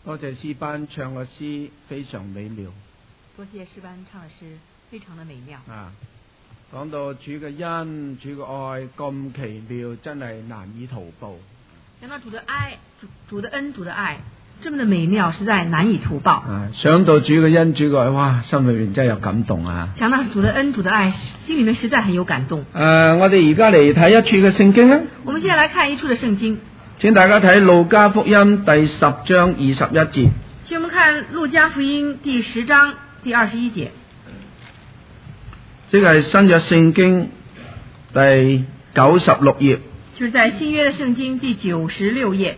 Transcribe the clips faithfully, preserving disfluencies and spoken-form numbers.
多謝詩班唱嘅詩非常美妙。 多謝詩班唱嘅詩非常的美妙。 啊，講到主嘅恩、主嘅愛咁奇妙，真係難以圖報。 講到主的愛、主主的恩、主的愛，這麼的美妙，實在難以圖報。 啊，想到主嘅恩、主嘅愛，哇，心裏面真係有感動啊！ 想到主的恩、主的愛，心裏面實在很有感動。 誒、啊，我哋而家嚟睇一處嘅聖經啊！ 我們現在來看一處嘅聖經。 請大家睇路加福音第十章二十一節。 請我們看路加福音第十章第二十一節。即係新約聖經第九十六頁。 就是在新約的聖經第九十六頁。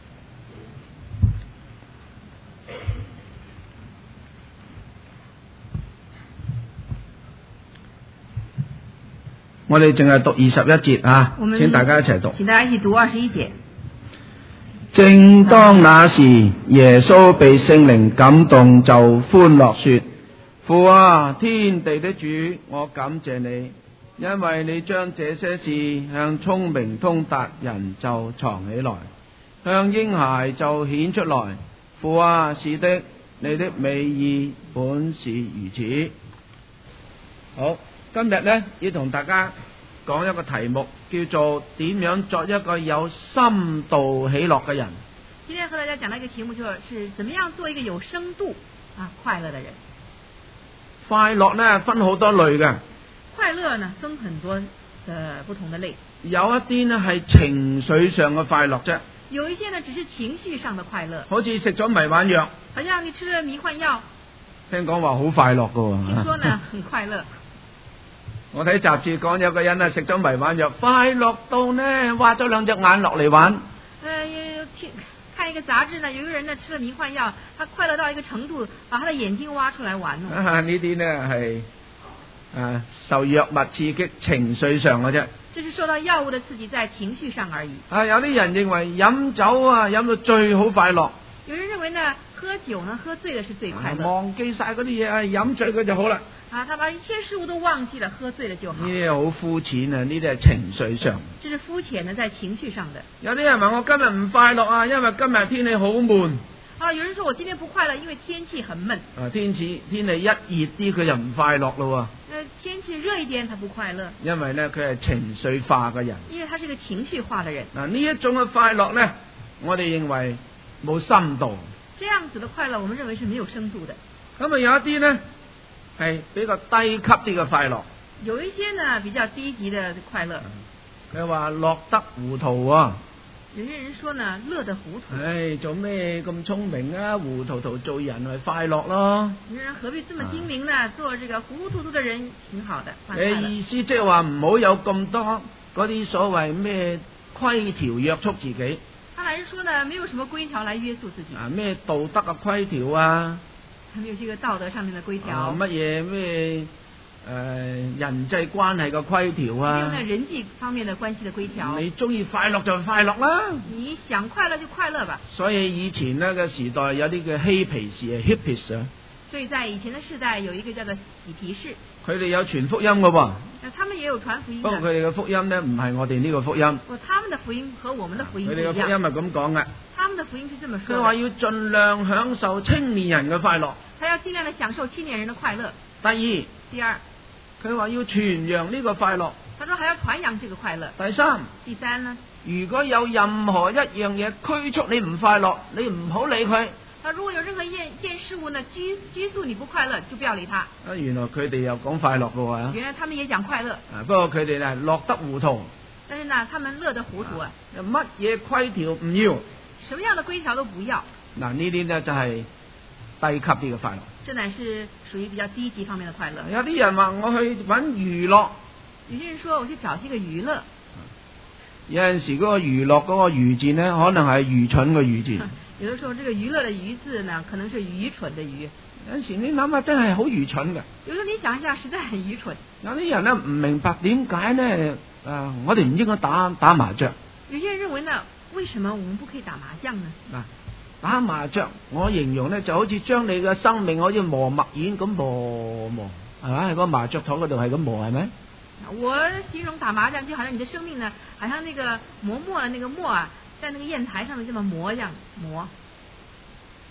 我哋淨係讀二十一節啊，請大家一齊讀。 請大家一起讀二十一節。 正當那時，耶穌被聖靈感動，就歡樂說：父啊，天地的主，我感謝你，因為你將這些事向聰明通達人就藏起來，向嬰孩就顯出來。父啊，是的，你的美意本是如此。好，今日呢要同大家講一個題目，叫做點樣作一個有深度喜樂嘅人。 今天和大家講的一個題目就是怎麼樣做一個有深度啊快樂的人。 快樂呢分好多類嘅。 快樂呢分很多的不同的類。 有一啲呢係情緒上嘅快樂啫。 有一些呢只是情緒上的快樂。 好似食咗迷幻藥。 好像你吃了迷幻藥。 聽講話好快樂噶喎。 聽說呢很快樂。 我睇雜誌講有個人啊食咗迷幻藥，快樂到呢挖咗兩隻眼落嚟玩。 呃，聽看一個雜誌呢，有一個人呢吃了迷幻藥，他快樂到一個程度，把他的眼睛挖出來玩咯。 啊，呢啲呢係啊受藥物刺激，情緒上嘅啫。 這是受到藥物的刺激，在情緒上而已。 啊，有啲人認為飲酒啊飲到醉好快樂。 有人認為呢喝酒呢喝醉的是最快樂。 啊、忘記晒嗰啲嘢啊，飲醉佢就好啦。 啊，他把一切事物都忘記了，喝醉了就好。 呢啲好膚淺啊，呢啲係情緒上。 這是膚淺的，在情緒上的。 有啲人話我今日唔快樂啊，因為今日天氣好悶。 啊，有人說我今天不快樂，因為天氣很悶。 啊，天氣天氣一熱啲，佢就唔快樂咯。 呃，天氣熱一點，他不快樂。 因為呢，佢係情緒化嘅人。 因為他是個情緒化嘅人。 嗱，呢一種嘅快樂呢，我哋認為冇深度。 這樣子的快樂，我們認為是沒有深度的。 咁啊，有一啲呢係比較低級啲嘅快樂。 有一些呢比較低級的快樂。 佢話樂得糊塗啊。 有些人說呢樂得糊塗。 唉，做咩咁聰明啊？糊塗塗做人咪快樂咯。 有人何必這麼精明呢？啊、做這個糊糊塗塗的人挺好的。 誒，意思即係話唔好有咁多嗰啲所謂咩規條約束自己。 他還是說呢，沒有什麼規條來約束自己。 啊，咩道德嘅規條啊？ 還沒有這個道德上面的規條。 乜嘢咩誒人際關係嘅規條啊？ 沒有呢人際方面的關係的規條。 你中意快樂就快樂啦。 你想快樂就快樂吧。 所以以前呢個時代有啲叫嬉皮士啊 ，hippies 啊。 所以在以前的世代有一個叫做嬉皮士。 佢哋有傳福音嘅喎。 他們也有傳福音。 不過佢哋嘅福音呢，唔係我哋呢個福音。 不過他們的福音和我們的福音唔一樣。佢哋嘅福音係咁講嘅。 他們的福音是這麼說。 佢話要盡量享受青年人嘅快樂。 他要盡量的享受青年人的快樂。 第二。 第二。 佢話要傳揚呢個快樂。 他說還要傳揚這個快樂。 第三。 第三呢？如果有任何一樣嘢驅促你唔快樂，你唔好理佢。 啊，如果有任何一件件事物呢拘拘束你不快樂，就不要理他。 啊，原來佢哋又講快樂嘅喎。 原來他們也講快樂。 啊，不過佢哋呢樂得糊塗。 但是呢，他們樂得糊塗啊。 乜嘢規條唔要？ 什麼樣的規條都不要。 嗱，呢啲呢就係低級啲嘅快樂。 這乃是屬於比較低級方面的快樂。 有啲人話我去揾娛樂。 有些人說我去找這個娛樂。 有陣時嗰個娛樂嗰個愚字呢，可能係愚蠢嘅愚字。 有的時候，這個娛樂的娛字呢，可能是愚蠢的愚。 有陣時你諗下，真係好愚蠢嘅。 有時候你想一下，實在很愚蠢。 有啲人呢唔明白點解呢？啊，我哋唔應該打打麻雀。 有些人認為呢，為什麼我們不可以打麻將呢？ 嗱，打麻雀，我形容呢就好似將你嘅生命好似磨墨硯咁磨磨，係咪？喺個麻雀台嗰度係咁磨，係咪？ 我形容打麻將就好像你的生命呢，好像那個磨墨的那個墨啊，在那個硯台上面這麼磨一樣磨。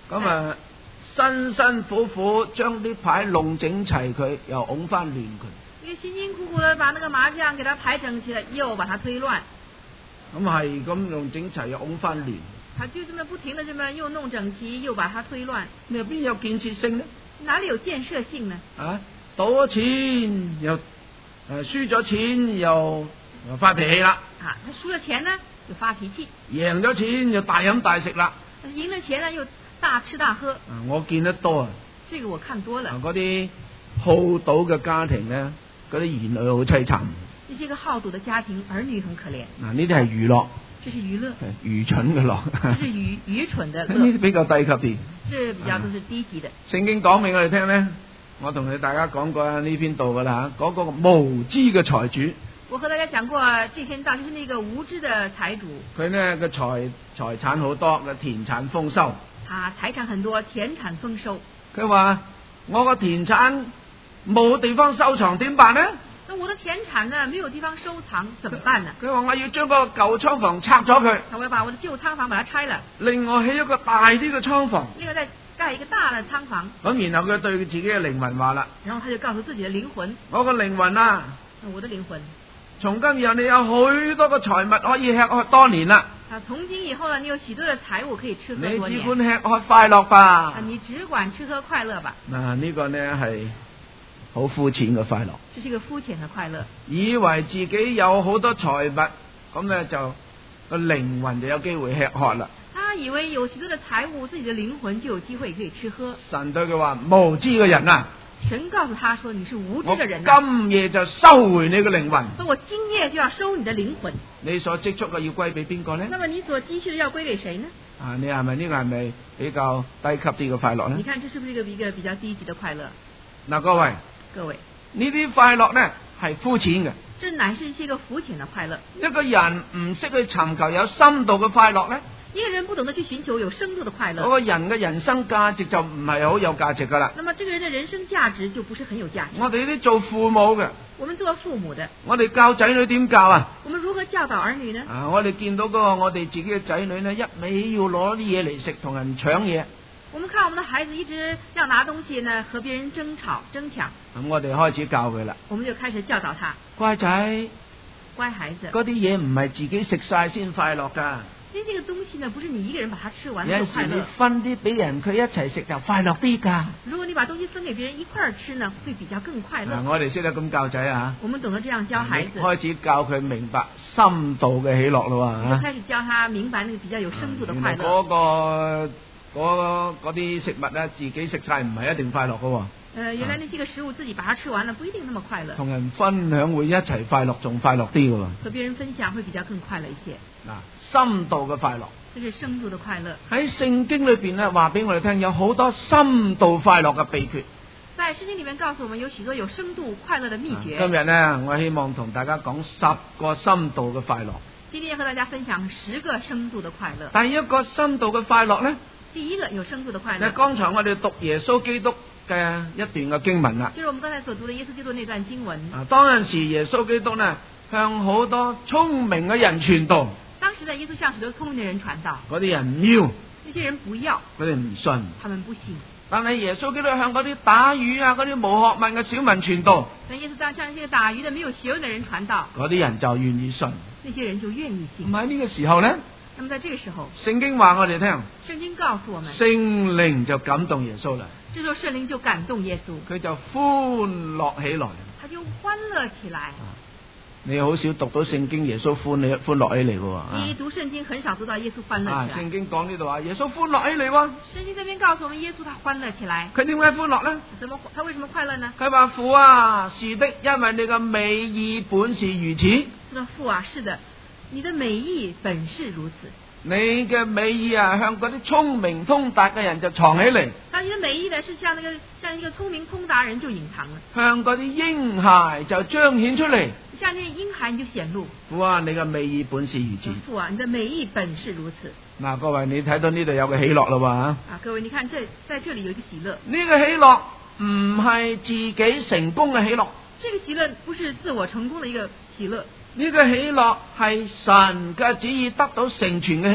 咁啊辛辛苦苦將啲牌弄整齊佢，又拱翻亂佢。 因为辛辛苦苦的把那个麻将给它排整齐了，又把它推乱。 咁係咁弄整齊又拱翻亂。 他就这么不停的这么又弄整齐，又把它推乱。 你話邊有建設性呢？ 哪里有建設性呢？ 啊，賭咗錢又誒、呃、輸咗錢又又發脾氣啦。 啊，他輸了錢呢就發脾氣， 贏咗錢又大飲大食啦。 贏了錢呢又大吃大喝。 啊，我見得多啊。 這個我看多了。 嗰啲好賭嘅家庭咧，嗰啲兒女好凄慘。 這些個好賭的家庭，兒女很可憐。 嗱，呢啲係娛樂。 這是娛樂。 愚蠢嘅樂。 這是愚愚蠢的樂。 呢啲比較低級啲。 這比較都是低級的。 聖經講俾我哋聽咧，我同你大家講過呢篇道噶啦嚇，嗰、那個無知嘅財主。 我和大家講過，這篇道就是那個無知的財主。 佢呢個財財產好多，個田產豐收。 他財產很多，田產豐收。 佢話：我個田產冇地方收藏，點辦呢？ 那我的田產呢，沒有地方收藏，怎麼辦呢？ 佢話：我要將個舊倉房拆咗佢。 我要把我的舊倉房把它拆了。另外起一個大啲嘅倉房。 另外再蓋一個大的倉房。 咁然後佢對佢自己嘅靈魂話啦。 然後他就告訴自己的靈魂： 我個靈魂啊， 我的靈魂， 從今以後你有許多個財物可以吃喝多年啦。 啊，從今以後呢，你有許多的財物可以吃喝多年。 你只管吃喝快樂吧。 啊，你只管吃喝快樂吧。 嗱、啊，呢、這個呢係好膚淺嘅快樂。 這是一個膚淺的快樂。 以為自己有好多財物，咁呢就個靈魂就有機會吃喝啦。 他以為有許多的財物，自己的靈魂就有機會可以吃喝。 神對佢話：無知嘅人啊！ 神告訴他說：你是無知的人、啊。 我今夜就收回你嘅靈魂。 所以我今夜就要收你的靈魂。 你所積蓄嘅要歸俾邊個呢？ 那麼你所積蓄的要歸給誰呢？ 啊，你係咪呢個係咪比較低級啲嘅快樂呢？ 你看這是不是一個一個比較低級的快樂？ 嗱，各位， 各位， 呢啲快樂呢係膚淺嘅。 這乃是一個膚淺的快樂。 一個人唔識去尋求有深度嘅快樂呢， 一個人不懂得去尋求有深度的快樂， 嗰個人嘅人生價值就唔係好有價值噶啦。 那麼這個人的人生價值就不是很有價值。 我哋呢啲做父母嘅， 我們做父母的， 我哋教仔女點教啊？ 我們如何教導兒女呢？ 啊，我哋見到嗰個我哋自己嘅仔女呢，一味要攞啲嘢嚟食，同人搶嘢。 我們看我們的孩子一直要拿東西呢，和別人爭吵爭搶。 咁我哋開始教佢啦。 我們就開始教導他。 乖仔， 乖孩子， 嗰啲嘢唔係自己食晒先快樂噶。 因為這個東西呢，不是你一個人把它吃完就快樂。 有時你分啲俾人，佢一齊食就快樂啲噶。 如果你把東西分給別人一塊兒吃呢，會比較更快樂。 啊、我哋識得咁教仔啊。 我們懂得這樣教孩子。 開始教佢明白深度嘅喜樂咯喎。 就開始教他明白那個比較有深度的快樂。 嗰、啊那個嗰啲食物咧，自己食晒唔係一定快樂噶喎。 呃，原來那些個食物自己把它吃完了，不一定那麼快樂。 同人分享會一齊快樂，仲快樂啲噶喎。 和別人分享會比較更快樂一些。 嗱，深度嘅快樂。 這是深度的快樂。 喺聖經裏邊咧，話俾我哋聽，有好多深度快樂嘅秘訣。 在聖經裏面告訴我們有許多有深度快樂的秘訣。 今日呢，我希望同大家講十個深度嘅快樂。 今天要和大家分享十個深度的快樂。 第一個深度嘅快樂呢？ 第一個有深度的快樂。 嗱，剛才我哋讀耶穌基督嘅一段嘅經文啦。 就是我們剛才所讀的耶穌基督那段經文。 啊，當陣時耶穌基督呢，向好多聰明嘅人傳道。 當時呢，耶穌向許多聰明的人傳道。 嗰啲人唔要。 那些人不要。 佢哋唔信。 他們不信。 但係耶穌基督向嗰啲打魚啊、嗰啲冇學問嘅小民傳道。 但耶穌當向那些打魚的沒有學問的人傳道。 嗰啲人就願意信。 那些人就願意信。 唔喺呢個時候呢？ 那麼在這個時候， 聖經話我哋聽， 聖經告訴我們， 聖靈就感動耶穌啦。 這時候聖靈就感動耶穌， 佢就歡樂起來， 他就歡樂起來。 你好少讀到聖經耶穌歡樂歡樂起嚟嘅。 你讀聖經很少讀到耶穌歡樂起來。 啊，聖經講呢度話耶穌歡樂起嚟喎。 聖經這邊告訴我們耶穌他歡樂起來。 佢點解歡樂呢？ 怎麼他為什麼快樂呢？ 佢話父啊，是的，因為你嘅美意本是如此。 他說父啊，是的。你的美意本是如此。 你嘅美意啊，向嗰啲聰明通達嘅人就藏起嚟。 但你的美意呢，是像那個像一個聰明通達人就隱藏了。 向嗰啲嬰孩就彰顯出嚟。 像那嬰孩你就顯露。 父啊，你嘅美意本是如此。 父啊，你的美意本是如此。 嗱，各位你睇到呢度有個喜樂啦喎。啊， 各位你看這在這裏有一個喜樂。 呢個喜樂唔係自己成功嘅喜樂。 這個喜樂不是自我成功的一個喜樂。 呢個喜樂係神嘅旨意得到成全嘅喜樂。 這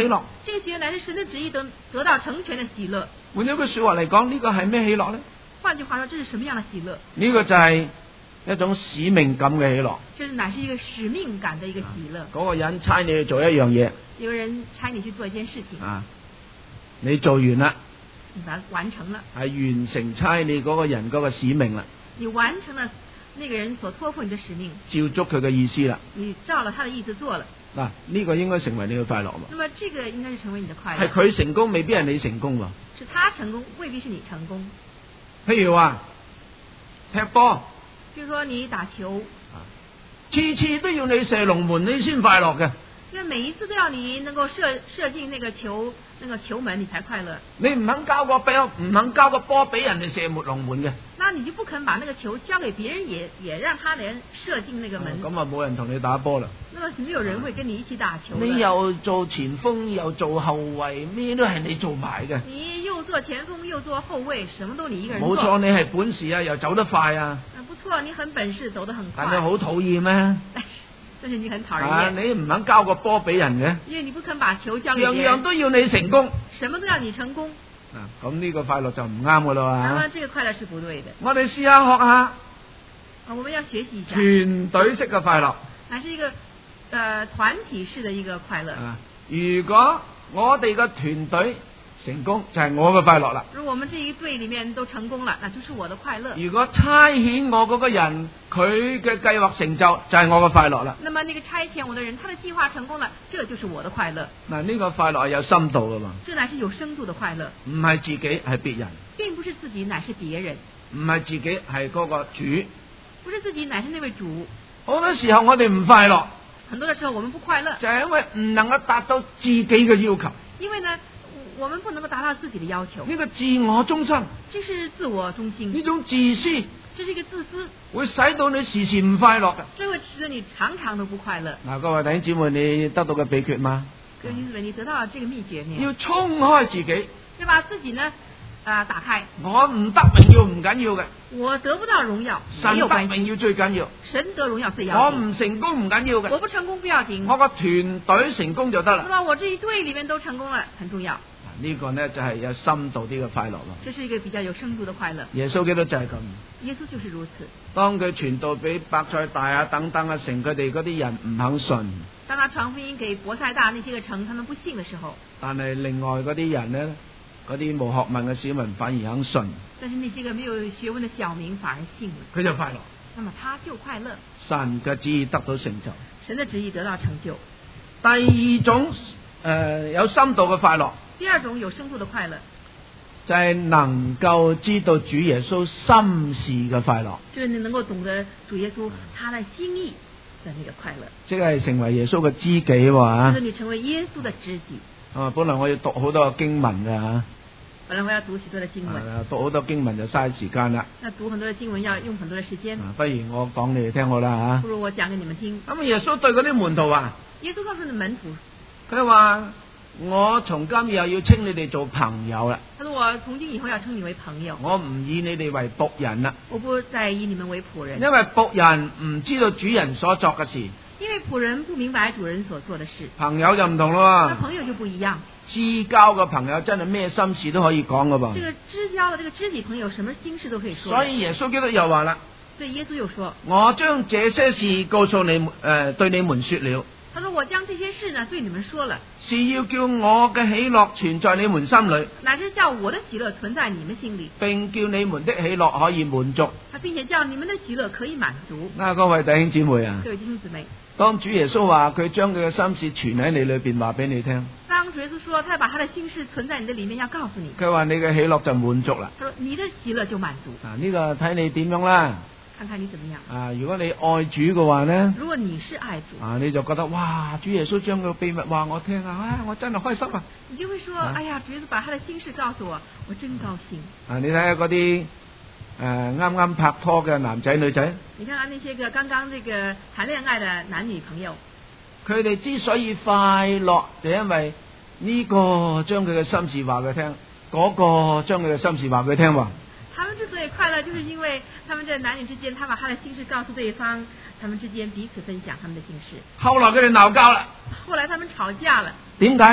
這個喜樂乃是神的旨意得得到成全的喜樂。 換咗句說話嚟講，呢個係咩喜樂呢？ 換句話說，這是什麼樣的喜樂？ 呢個就係一種使命感嘅喜樂。 這是乃是一個使命感的一個喜樂。 嗰個人差你去做一樣嘢， 有人差你去做一件事情， 啊，你做完啦， 你把它完成了， 係完成差你嗰個人嗰個使命啦， 你完成了那個人所託付你的使命， 照足佢嘅意思啦。 你照了他的意思做了。 嗱，呢個應該成為你嘅快樂喎。 那麼這個應該是成為你的快樂。 係佢成功，未必係你成功喎。 是他成功，未必是你成功。 譬如話踢波， 譬如說你打球， 次次都要你射龍門，你先快樂嘅。 那每一次都要你能夠射射進那個球那個球門，你才快樂。 你唔肯交個波，唔肯交個波俾人哋射沒龍門嘅， 那你就不肯把那個球交給別人也，也也讓他人射進那個門。 咁啊冇人同你打波啦。 那麼沒有人會跟你一起打球。 你又做前鋒，又做後衛，咩都係你做埋嘅。 你又做前鋒，又做後衛，什麼都你一個人做。 冇錯，你係本事啊，又走得快啊。 啊，不錯，你很本事，走得很快。 但係好討厭咩？ 但是你很討人厭。 啊，你唔肯交個波俾人嘅。 因為你不肯把球交給別人。 樣樣都要你成功。 什麼都要你成功。 啊，咁呢個快樂就唔啱噶啦。 那麼這個快樂是不對的。 我哋試下學下。 啊，我們要學習一下。 團隊式嘅快樂。 還是一個，呃，團體式的一個快樂。 啊，如果我哋嘅團隊成功，就係我嘅快樂啦。 如果我們這一隊裏面都成功了，那就是我的快樂。 如果差遣我嗰個人，佢嘅計劃成就，就係我嘅快樂啦。 那麼那個差遣我的人，他的計劃成功了，這就是我的快樂。 嗱，呢個快樂係有深度噶嘛？ 這乃是有深度的快樂。 唔係自己，係別人。 並不是自己，乃是別人。 唔係自己，係嗰個主。 不是自己，乃是那位主。 好多時候我哋唔快樂。 很多的時候我們不快樂， 就係因為唔能夠達到自己嘅要求。 因為呢，我們不能夠達到自己的要求。 呢個自我中心， 這是自我中心。 呢種自私， 這是一個自私， 會使到你時時唔快樂嘅。 這會使得你常常都不快樂。 嗱，各位弟兄姊妹，你得到嘅秘訣嗎？ 各位弟兄姊妹，你得到了這個秘訣沒有？ 要衝開自己， 要把自己呢，啊，打開。 我唔得榮耀唔緊要嘅， 我得不到榮耀， 神得榮耀最緊要。 神得榮耀最要緊。 我唔成功唔緊要嘅， 我不成功不要緊。 我個團隊成功就得啦。 那麼我這一隊裏面都成功了，很重要。 呢個呢就係有深度啲嘅快樂咯。 這是一個比較有深度的快樂。 耶穌基督就係咁。 耶穌就是如此。 當佢傳道俾伯賽大啊等等啊城，佢哋嗰啲人唔肯信。 當他傳福音給伯賽大那些個城，他們不信的時候。 但係另外嗰啲人呢，嗰啲冇學問嘅市民反而肯信。 但是那些個沒有學問的小民反而信了。 佢就快樂。 那麼他就快樂。 神嘅旨意得到成就。 神的旨意得到成就。 第二種誒、呃、有深度嘅快樂。 第二種有深度的快樂， 就係能夠知道主耶穌心事嘅快樂。 就是你能夠懂得主耶穌他的心意的那個快樂。 即係成為耶穌嘅知己喎。 就是你成為耶穌的知己。 啊，本來我要讀好多經文嘅嚇。 本來我要讀許多的經文。 啊，讀好多經文就嘥時間啦。 那讀很多的經文要用很多的時間。 啊，不如我講你哋聽好啦嚇。 不如我講給你們聽。 咁耶穌對嗰啲門徒話： 耶穌告訴你門徒， 佢話。我從今以後要稱你哋做朋友啦。 他說我從今以後要稱你為朋友。 我唔以你哋為僕人啦。 我不再以你們為僕人。 因為僕人唔知道主人所作嘅事。 因為僕人不明白主人所做的事。 朋友就唔同咯。 那朋友就不一樣。 知交嘅朋友真係咩心事都可以講噶噃。 這個知交的這個知己朋友，什麼心事都可以說。 所以耶穌基督又話啦。 所以耶穌又說： 我將這些事告訴你們，誒、呃，對你們說了。 他說：我將這些事呢對你們說了， 是要叫我嘅喜樂存在你們心裏， 乃是叫我的喜樂存在你們心裏， 並叫你們的喜樂可以滿足。 他並且叫你們的喜樂可以滿足。 嗱，各位弟兄姊妹啊， 各位弟兄姊妹， 當主耶穌話佢將佢嘅心事存喺你裏邊，話俾你聽。 當主耶穌說他把他的心事存在你的裏面，要告訴你。 佢話你嘅喜樂就滿足啦。 他說你的喜樂就滿足。 啊，呢個睇你點樣啦。 看看你怎麼樣啊！如果你愛主嘅話呢， 如果你是愛主啊，你就覺得哇，主耶穌將個秘密話我聽啊，唉，我真係開心啊！ 你就會說， 啊、 哎呀，主耶穌把他的心事告訴我，我真高興。 啊，你睇下嗰啲誒啱啱拍拖嘅男仔女仔， 你看看那些個剛剛這個談戀愛的男女朋友， 佢哋之所以快樂，就因為呢個將佢嘅心事話佢聽，嗰、個將佢嘅心事話佢聽喎。 他們之所以快樂，就是因為他們這男女之間，他把他的心事告訴對方，他們之間彼此分享他們的心事。 後來佢哋鬧交啦， 後來他們吵架了。 點解呢？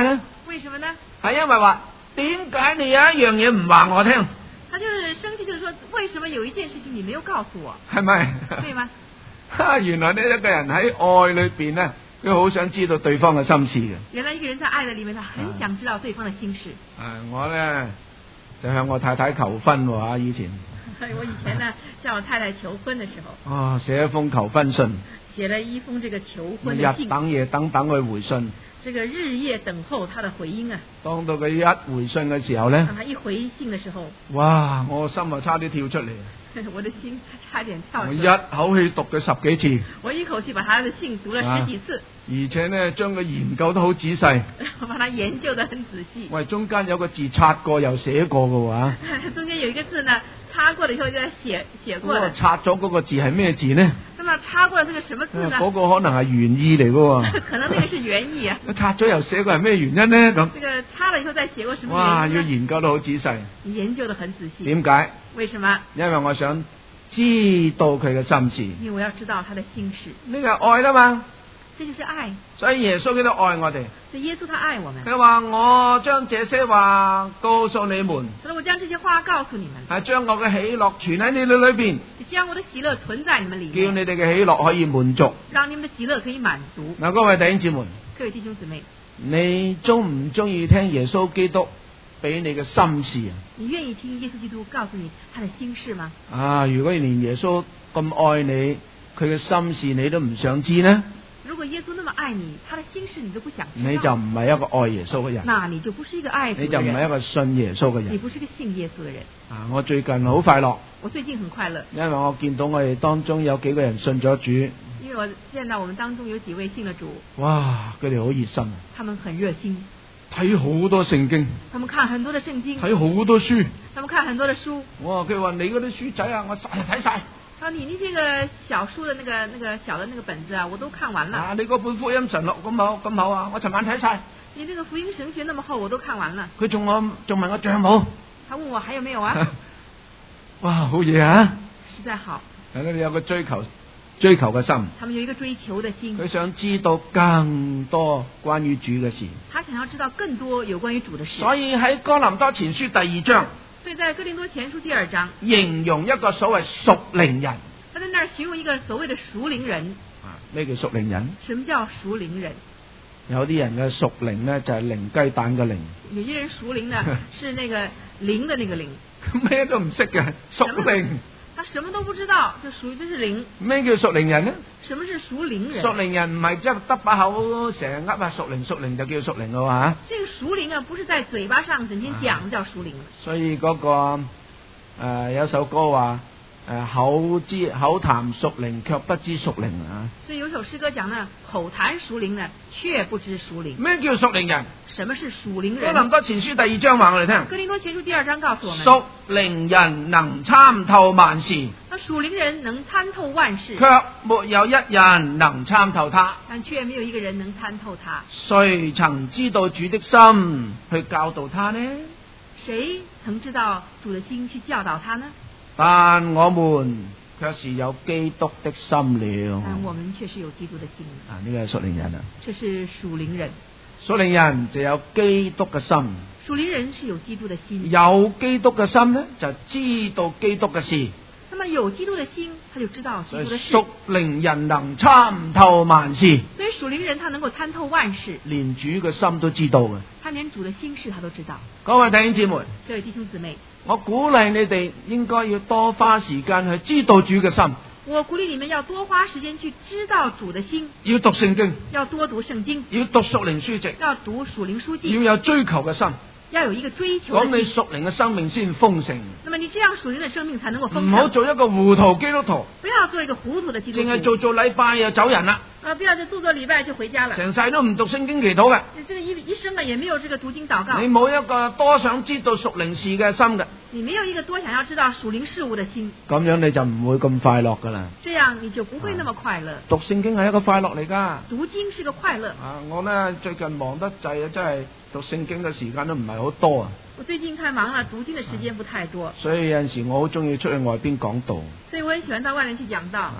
為什麼呢？ 係因為話點解你有一樣嘢唔話我聽？ 他就是生氣，就是說，為什麼有一件事情你沒有告訴我？ 係咪？ 對嗎？ 原來呢一個人喺愛裏邊呢，佢好想知道對方嘅心事嘅。 原來一個人在愛的裏面，他很想知道對方的心事。 啊，我呢就向我太太求婚喎，以前。 我以前呢向我太太求婚的時候。 哦，寫一封求婚信。 寫了一封這個求婚的信。 日等夜等等佢回信。 這個日夜等候他的回音啊。 當到佢一回信嘅時候呢， 他一回信的時候， 哇！我心啊差啲跳出嚟。 我的心差點跳出來。 我一口氣讀咗十幾次。 我一口氣把他的信讀了十幾次。 啊、而且呢，將佢研究得好仔細。 我把它研究得很仔細。 喂，中間有個字擦過又寫過嘅話。 中間有一個字呢，擦過了以後就寫寫過了。 擦咗嗰個字係咩字呢？ 那麼擦過了這個什麼字呢？ 嗰、那個可能係原意嚟嘅。 可能那個是原意啊。 擦咗又寫過係咩原因呢？咁。 這個擦了以後再寫過什麼原因呢？ 哇，要研究得好仔細。 研究得很仔細。 點解？ 為什麼？ 因為我想知道佢嘅心事。 因為我要知道他的心事。 呢個係愛啦嘛。 這就是愛。 所以耶穌佢都愛我哋。 所以耶穌他愛我們。 佢話我將這些話告訴你們。 所以我將這些話告訴你們。 係將我嘅喜樂存喺你哋裏邊。 將我的喜樂存在你們裏面。 叫你哋嘅喜樂可以滿足。 讓你們的喜樂可以滿足。 嗱，各位弟兄姊妹。 各位弟兄姊妹。 你中唔中意聽耶穌基督俾你嘅心事啊？ 你願意聽耶穌基督告訴你他的心事嗎？ 啊，如果連耶穌咁愛你，佢嘅心事你都唔想知呢？ 如果耶穌那麼愛你，他的心事你都不想知道， 你就唔係一個愛耶穌嘅人。 那你就不是一個愛主嘅人。 你就唔係一個信耶穌嘅人。 你不是一個信耶穌嘅人。 啊，我最近好快樂。 我最近很快樂， 因為我見到我哋當中有幾個人信咗主。 因為我見到我們當中有幾位信了主。 哇，佢哋好熱心。 他們很熱心。 睇好多聖經。 他們看很多的聖經。 睇好多書。 他們看很多的書。 哇，佢話你嗰啲書仔啊，我晒睇晒。 啊，你那些個小書的那個、那個小的那個本子啊，我都看完了。 啊，你嗰本福音神錄咁厚咁厚啊，我尋晚睇晒。 你那個福音神學那麼厚，我都看完了。 佢仲我仲問我仲有冇？ 他問我還有沒有啊？ 哇，好嘢啊！ 實在好。 係咯，你有個追求追求嘅心。他們有一個追求的心。 佢想知道更多關於主嘅事。 他想要知道更多有關於主的事。 所以喺哥林多前書第二章。 所以在哥林多前書第二章， 形容一個所謂屬靈人。 他在那兒形容一個所謂的屬靈人。 啊，咩叫屬靈人？ 什麼叫屬靈人？ 有啲人嘅屬靈呢，就係零雞蛋嘅靈。 有些人屬靈呢是那個靈的那個靈。 咩都唔識嘅屬靈。 他什麼都不知道，就屬於這是靈。 咩叫屬靈人呢？ 什麼是屬靈人？ 屬靈人唔係即係得把口成日噏啊屬靈屬靈就叫屬靈嘅話。 這個屬靈啊，不是在嘴巴上整天講叫屬靈。 所以嗰、那個誒、呃、有首歌話誒、呃、口知口談屬靈卻不知屬靈啊。 所以有首詩歌講呢，口談屬靈呢，卻不知屬靈。 咩叫屬靈人？ 什麼是屬靈人？ 哥林多前書第二章話我哋聽。 哥林多前書第二章告訴我們， 屬靈人能參透萬事。 那屬靈人能參透萬事， 卻沒有一人能參透他。 但卻沒有一個人能參透他。 誰曾知道主的心去教導他呢？ 誰曾知道主的心去教導他呢？ 但我們卻是有基督的心了。 但我們卻是有基督的心。 啊，呢個係屬靈人啊。 這是屬靈人。 屬靈人就有基督嘅心。 屬靈人是有基督的心。 有基督嘅心呢，就知道基督嘅事。 那麼有基督的心，他就知道基督的事。 屬靈人能參透萬事。 所以屬靈人他能夠參透萬事， 連主嘅心都知道嘅。 他連主的心事他都知道。 各位弟兄姊妹， 各位弟兄姊妹， 我鼓勵你哋應該要多花時間去知道主嘅心。 我鼓勵你們要多花時間去知道主的心。 要讀聖經， 要多讀聖經， 要讀屬靈書籍， 要讀屬靈書籍， 要有追求嘅心。 要有一個追求的心， 講你屬靈嘅生命先豐盛。 那麼你這樣屬靈的生命才能夠豐盛。 唔好做一個糊塗基督徒， 不要做一個糊塗的基督徒， 淨係做做禮拜又走人啦。 啊，不要就做做禮拜就回家了， 成世都唔讀聖經祈禱嘅。 這個一一生啊，也沒有這個讀經禱告。 你冇一個多想知道屬靈事嘅心嘅， 你沒有一個多想要知道屬靈事物的心， 咁樣你就唔會咁快樂噶啦。 這樣你就不會那麼快樂。 讀聖經係一個快樂嚟噶。 讀經是個快樂。 啊，我呢最近忙得滯啊，真係讀聖經嘅時間都唔係好多啊。 我最近太忙了，讀經的時間不太多。 所以有陣時我好中意出去外邊講道。 所以我很喜歡到外面去講道。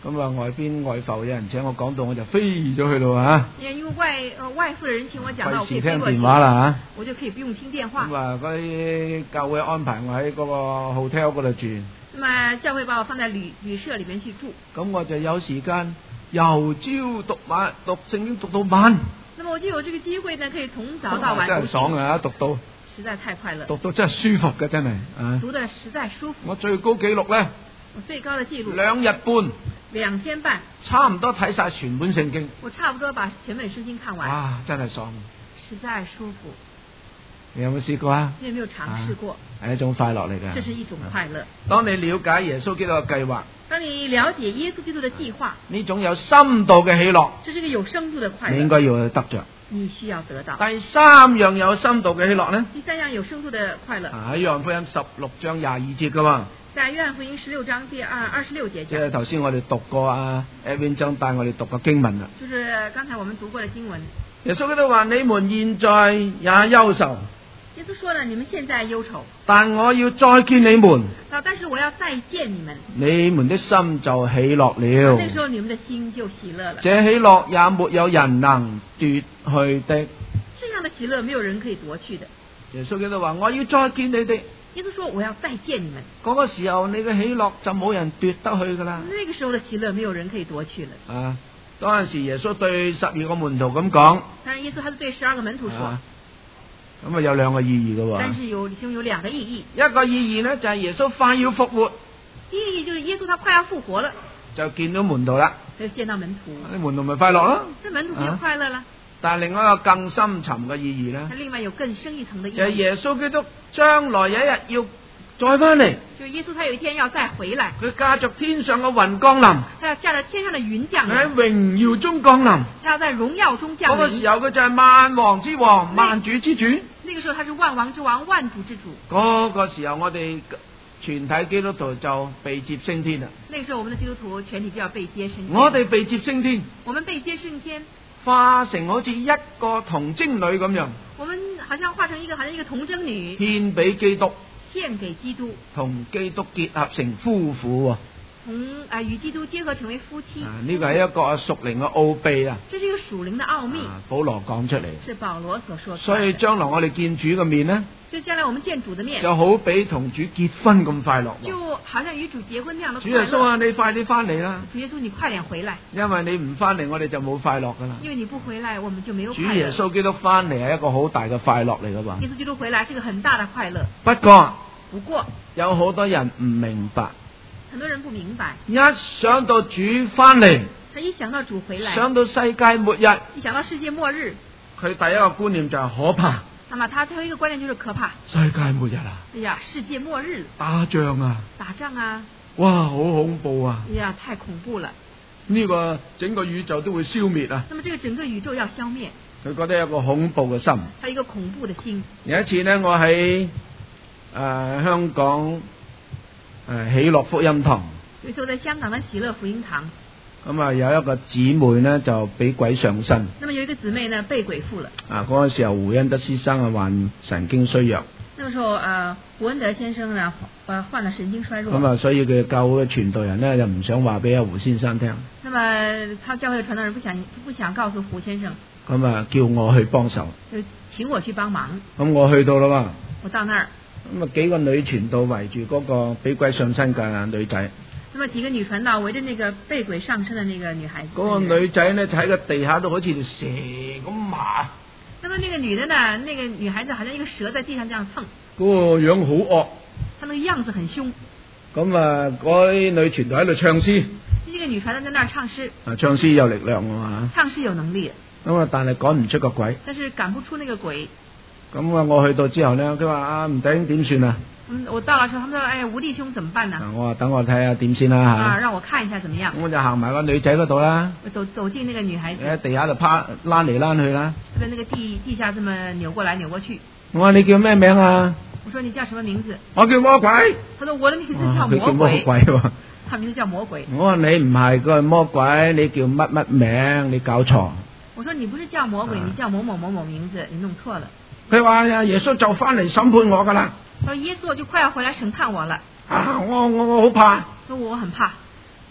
咁啊外邊外埠有人請我講道，我就飛咗去咯嚇。 因為外呃外附的人請我講道，我可以費事聽飛過去電，話啦我就可以不用聽電話嚇。咁。啊嗰啲教會安排我喺嗰個 hotel 嗰度住， 那麼教會把我放在旅旅社裏面去住， 咁我就有時間由朝讀晚讀聖經讀到晚。 那麼我就有這個機會呢，可以從早到晚真係讀經， 爽啊！讀到實在太快樂， 讀到真係舒服嘅，真係啊！ 讀得實在舒服。 我最高紀錄咧， 我最高的記錄兩日半， 兩天半， 差唔多睇晒全本聖經。 我差不多把全本聖經看完， 哇！真係爽， 實在舒服。 你有冇試過啊？ 你有沒有嘗試過？ 係一種快樂嚟㗎。 這是一種快樂。 當你了解耶穌基督嘅計劃， 當你了解耶穌基督的計劃， 呢種有深度嘅喜樂， 這是個有深度的快樂， 你應該要去得着。 你需要得到。 第三樣有深度嘅喜樂呢？ 第三樣有深度的快樂， 啊喺約翰福音十六章廿二節㗎嘛， 在約翰福音十六章第二二十六節即講， 係頭先我哋讀過啊 Edwin 張帶我哋讀過經文啦。 就是剛才我們讀過的經文。 耶穌基督話：你們現在也憂愁， 耶穌說了，你們現在憂愁， 但我要再見你們， 啊，但是我要再見你們， 你們的心就喜樂了。 那時候你們的心就喜樂了。 這喜樂也沒有人能奪去的。 這樣的喜樂沒有人可以奪去的。 耶穌基督話：我要再見你哋。 耶穌說我要再見你們， 嗰個時候你嘅喜樂就冇人奪得去噶啦。 那個時候的喜樂沒有人可以奪去了。 啊，當陣時耶穌對十二個門徒咁講。 當然耶穌還是對十二個門徒說。 啊咁啊有兩個意義嘅喎。 但是有其中有兩個意義。 一個意義呢，就係耶穌快要復活。 第一意義就是耶穌他快要復活了， 就見到門徒啦。 就見到門徒。 啲門徒咪快樂咯。 這門徒就快樂啦。 但係另外一個更深沉嘅意義呢， 另外有更深一層的意義。 就係耶穌基督將來有一日要再翻嚟。 就耶穌他有一天要再回來。 佢駕着天上嘅雲降臨。 他要駕着天上的雲降臨。 喺榮耀中降臨。 他要在榮耀中降臨。 嗰個時候佢就係萬王之王、萬主之主。 那個時候他是萬王之王、萬主之主。 嗰個時候我哋全體基督徒就被接升天啦。 那個時候我們的基督徒全體就要被接升天。 我哋被接升天。 我們被接升天。 化成好似一個童貞女咁樣。 我們好像化成一個好像一個童貞女。 獻俾基督。 獻給基督。 同基督結合成夫婦喎。 同啊與基督結合成為夫妻。 啊，呢個係一個屬靈嘅奧秘啊。 這是一個屬靈的奧秘。 啊，保羅講出嚟。 是保羅所說。 所以將來我哋見主嘅面呢， 就將來我們見主的面， 就好比同主結婚咁快樂。 就好像與主結婚那樣的快樂。 主耶穌啊，你快啲翻嚟啦！ 主耶穌，你快點回來。 因為你唔翻嚟，我哋就冇快樂噶啦。 因為你不回來，我們就沒有快樂。 主耶穌基督翻嚟係一個好大嘅快樂嚟噶嘛。 耶穌基督回來是個很大的快樂。 不過， 不過有好多人唔明白。 很多人不明白。 一想到主翻嚟， 他一想到主回來， 想到世界末日， 一想到世界末日， 佢第一個觀念就係可怕。 那麼他最後一個觀念就是可怕。 世界末日啊！ 哎呀，世界末日， 打仗啊！ 打仗啊！ 哇，好恐怖啊！ 哎呀，太恐怖了！ 呢個整個宇宙都會消滅啊！ 那麼這個整個宇宙要消滅， 佢覺得有個恐怖嘅心。 他有一個恐怖的心。 有一次呢，我喺誒、呃、香港誒、呃、喜樂福音堂。 有時候在香港的喜樂福音堂。 咁啊，有一個姊妹呢，就俾鬼上身。 那麼有一個姊妹呢，被鬼附了。 啊，嗰個時候胡恩德先生啊患神經衰弱。 那個時候，呃，胡恩德先生呢，呃，患了神經衰弱。 咁啊，所以佢教會嘅傳道人呢，就唔想話俾阿胡先生聽。 那麼，他教會嘅傳道人不想不想告訴胡先生。 咁啊，叫我去幫手。 就請我去幫忙。 咁我去到啦嘛。 我到那兒。 咁啊，幾個女傳道圍住嗰個俾鬼上身嘅女仔。 那麼幾個女傳道圍着那個被鬼上身的那個女孩子。 嗰個女仔呢，就喺個地下度好似條蛇咁麻。 那麼那個女的呢，那個女孩子好像一個蛇在地上這樣蹭。 嗰個樣好惡。 她那個樣子很兇。 咁啊，嗰啲女傳道喺度唱詩。 呢個女傳道在那兒唱詩。 啊，唱詩有力量啊嘛。 唱詩有能力。 咁啊，但係趕唔出個鬼。 但是趕不出那個鬼。 咁啊，我去到之後呢，佢話啊，吳弟兄點算啊？ 嗯，我到了時候，他們說：哎，吳弟兄怎麼辦呢？ 我話等我睇下點先啦吓。 啊，讓我看一下怎麼樣。 我就行埋個女仔嗰度啦。 走走進那個女孩子。 喺地下度趴躝嚟躝去啦。 在那個地地下這麼扭過來扭過去。 我話你叫咩名啊？ 我說你叫什麼名字？ 我叫魔鬼。 他說我的名字叫魔鬼。 佢叫魔鬼喎。 他名字叫魔鬼。 我話你唔係個魔鬼，你叫乜乜名？你搞錯。 我說你不是叫魔鬼，你叫某某某某名字，你弄錯了。 佢話呀，耶穌就翻嚟審判我噶啦。 他說耶穌就快要回來審判我了。 啊，我我我好怕。 說我很怕。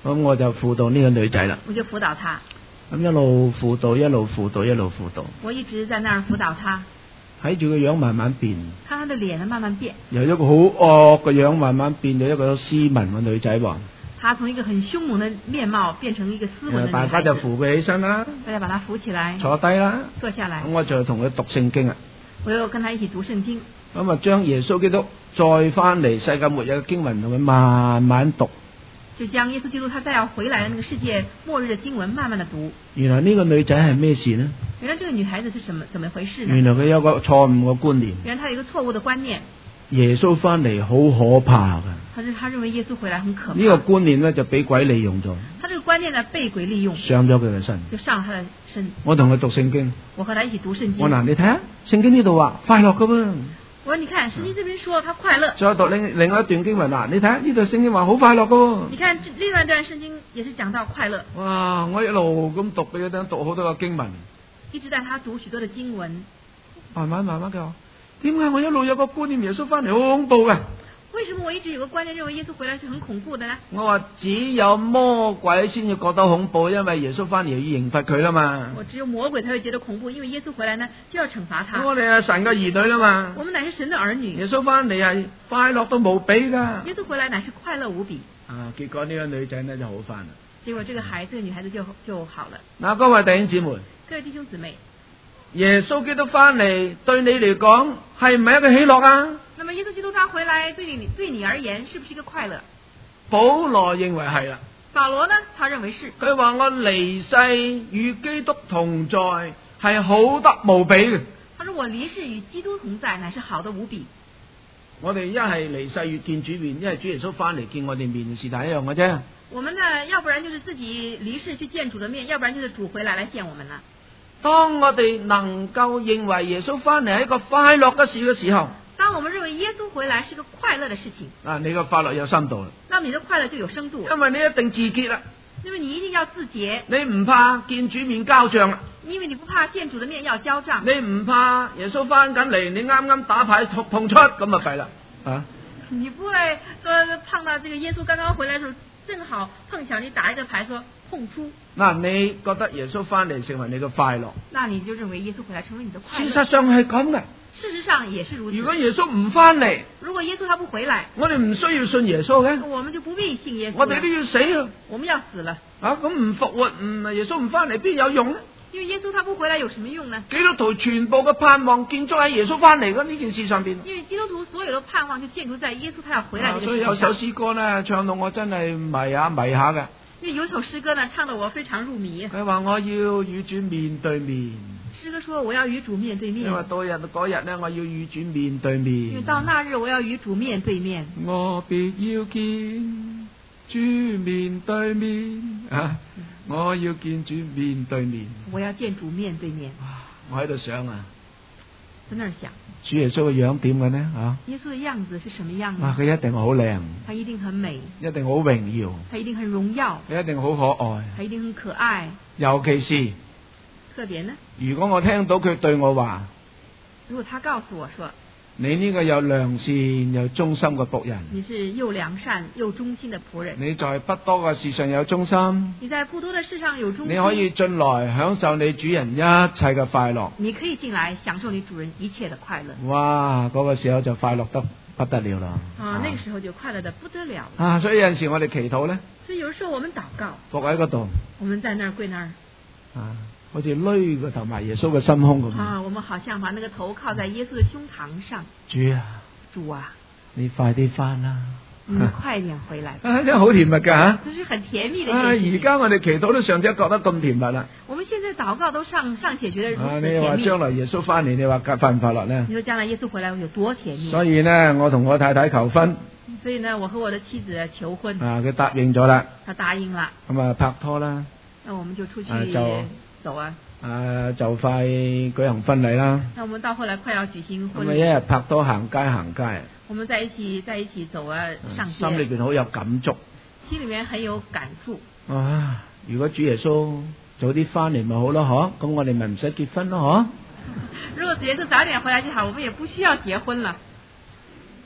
咁我就輔導呢個女仔啦。 我就輔導她。 咁一路輔導，一路輔導，一路輔導。 我一直在那兒輔導她。 睇住個樣慢慢變。 看她的臉呢慢慢變。 由一個好惡嘅樣慢慢變咗一個斯文嘅女仔喎。 她從一個很兇猛的面貌變成一個斯文的女孩子。 大家就扶佢起身啦。 大家把她扶起來。 坐低啦。 坐下來。 咁我就同佢讀聖經啊。 我又跟她一起讀聖經。 咁啊，將耶穌基督再翻嚟世界末日嘅經文同佢慢慢讀。 就將耶穌基督他再要回來的那個世界末日的經文慢慢的讀。 原來呢個女仔係咩事呢？ 原來這個女孩子是什麼怎麼回事呢？ 原來佢有個錯誤嘅觀念。 原來她有一個錯誤的觀念。 耶穌翻嚟好可怕㗎。 他是他認為耶穌回來很可怕。 呢個觀念呢，就俾鬼利用咗。 他這個觀念呢被鬼利用。 上咗佢嘅身。 就上他的身。 我同佢讀聖經。 我和他一起讀聖經。 我嗱，你睇下聖經呢度話快樂㗎喎。 我說你看聖經這邊說他快樂。 再讀另另外一段經文嗱，你睇下呢度聖經話好快樂㗎喎。 你看另外一段聖經也是講到快樂。 哇！我一路咁讀俾佢聽，讀好多個經文。 一直帶他讀許多的經文。 慢慢慢慢佢話，點解我一路有個觀念耶穌翻嚟好恐怖嘅？ 為什麼我一直有個觀念認為耶穌回來是很恐怖的呢？ 我話只有魔鬼先至覺得恐怖，因為耶穌翻嚟要刑罰佢啦嘛。 我只有魔鬼才會覺得恐怖，因為耶穌回來呢就要懲罰他。 我哋係神嘅兒女啦嘛。 我們乃是神的兒女。 耶穌翻嚟係快樂到無比噶。 耶穌回來乃是快樂無比。 啊，結果呢個女仔呢就好翻啦。 結果這個孩，這個女孩子就就好了。 嗱，各位弟兄姊妹， 各位弟兄姊妹， 耶穌基督翻嚟對你嚟講係唔係一個喜樂啊？ 那麼耶穌基督他回來對你對你而言是不是一個快樂？ 保羅認為係啦。 保羅呢，他認為是。 佢話我離世與基督同在係好得無比嘅。 他說我離世與基督同在乃是好得無比。 我哋一係離世越見主面，一係主耶穌翻嚟見我哋面，是但一樣嘅啫。 我們呢，要不然就是自己離世去見主的面，要不然就是主回來來見我們啦。 當我哋能夠認為耶穌翻嚟係一個快樂嘅事嘅時候， 當我們認為耶穌回來是個快樂的事情， 啊，你個快樂有深度啦。 那麼你的快樂就有深度。 因為你一定自潔啦。 因為你一定要自潔。 你唔怕見主面交賬啦。 因為你不怕見主的面要交賬。 你唔怕耶穌翻緊嚟，你啱啱打牌碰碰出咁啊弊啦啊！ 你不會說碰到這個耶穌剛剛回來的時候，正好碰巧你打一個牌說碰出。 嗱，你覺得耶穌翻嚟成為你嘅快樂？ 那你就認為耶穌回來成為你的快樂。 事實上係咁嘅。 事實上也是如此。 如果耶穌唔翻嚟， 如果耶穌他不回來， 我哋唔需要信耶穌嘅。 我們就不必信耶穌。 我哋都要死啊！ 我們要死了。 啊，咁唔復活，唔耶穌唔翻嚟，邊有用呢？ 因為耶穌他不回來有什麼用呢？ 基督徒全部嘅盼望建築喺耶穌翻嚟嗰呢件事上邊。 因為基督徒所有的盼望就建築在耶穌他要回來呢個事情上。 所以有首詩歌呢，唱到我真係迷下迷下嘅。 因為有首詩歌呢，唱到我非常入迷。 佢話我要與主面對面。 詩歌說我要與主面對面。 因為到日嗰日呢，我要與主面對面。 因為到那日我要與主面對面。 我必要見主面對面啊！我要見主面對面。 我要見主面對面。 我喺度想啊， 在那兒想， 主耶穌嘅樣點嘅呢？啊， 耶穌嘅樣子是什麼樣呢？ 啊，佢一定好靚， 他一定很美， 一定好榮耀， 他一定很榮耀， 佢一定好可愛， 他一定很可愛。 尤其是特別呢？ 如果我聽到佢對我話， 如果他告訴我說， 你呢個有良善又忠心嘅僕人， 你是又良善又忠心的僕人， 你在不多嘅事上有忠心， 你在不多的事上有忠心， 你可以進來享受你主人一切嘅快樂， 你可以進來享受你主人一切的快樂。 哇，嗰個時候就快樂得不得了啦！ 啊，那個時候就快樂得不得了。 啊，所以有陣時我哋祈禱咧， 所以有時候我們禱告， 伏喺嗰度， 我們在那兒跪那兒， 啊，好似攏個頭埋耶穌嘅心胸咁。 啊，我們好像把那個頭靠在耶穌的胸膛上。 主啊， 主啊， 你快啲翻啦！ 你快點回來。 啊，真係好甜蜜噶吓！ 這是很甜蜜的一啊， 件事情。 而家我哋祈禱都尚且覺得咁甜蜜啦。 我們現在禱告都尚尚且覺得如啊， 此你話甜蜜。 將來耶穌翻嚟，你話快唔快樂呢？ 你說將來耶穌回來有多甜蜜？ 所以呢，我同我太太求婚。 所以呢，我和我的妻子求婚。 啊，佢答應咗啦。 他答應了。 咁啊，拍拖啦。 那我們就出去啊就走啊。 啊，就快舉行婚禮啦。 那我們到後來快要舉行婚禮。 咁啊，一日拍拖行街行街。 我們在一起在一起走啊，上街。 心裏邊好有感觸。 心裏面很有感觸。 啊，如果主耶穌早啲翻嚟咪好咯，嗬？咁我哋咪唔使結婚咯，嗬？ 如果主耶穌早點回來就好，我們也不需要結婚了。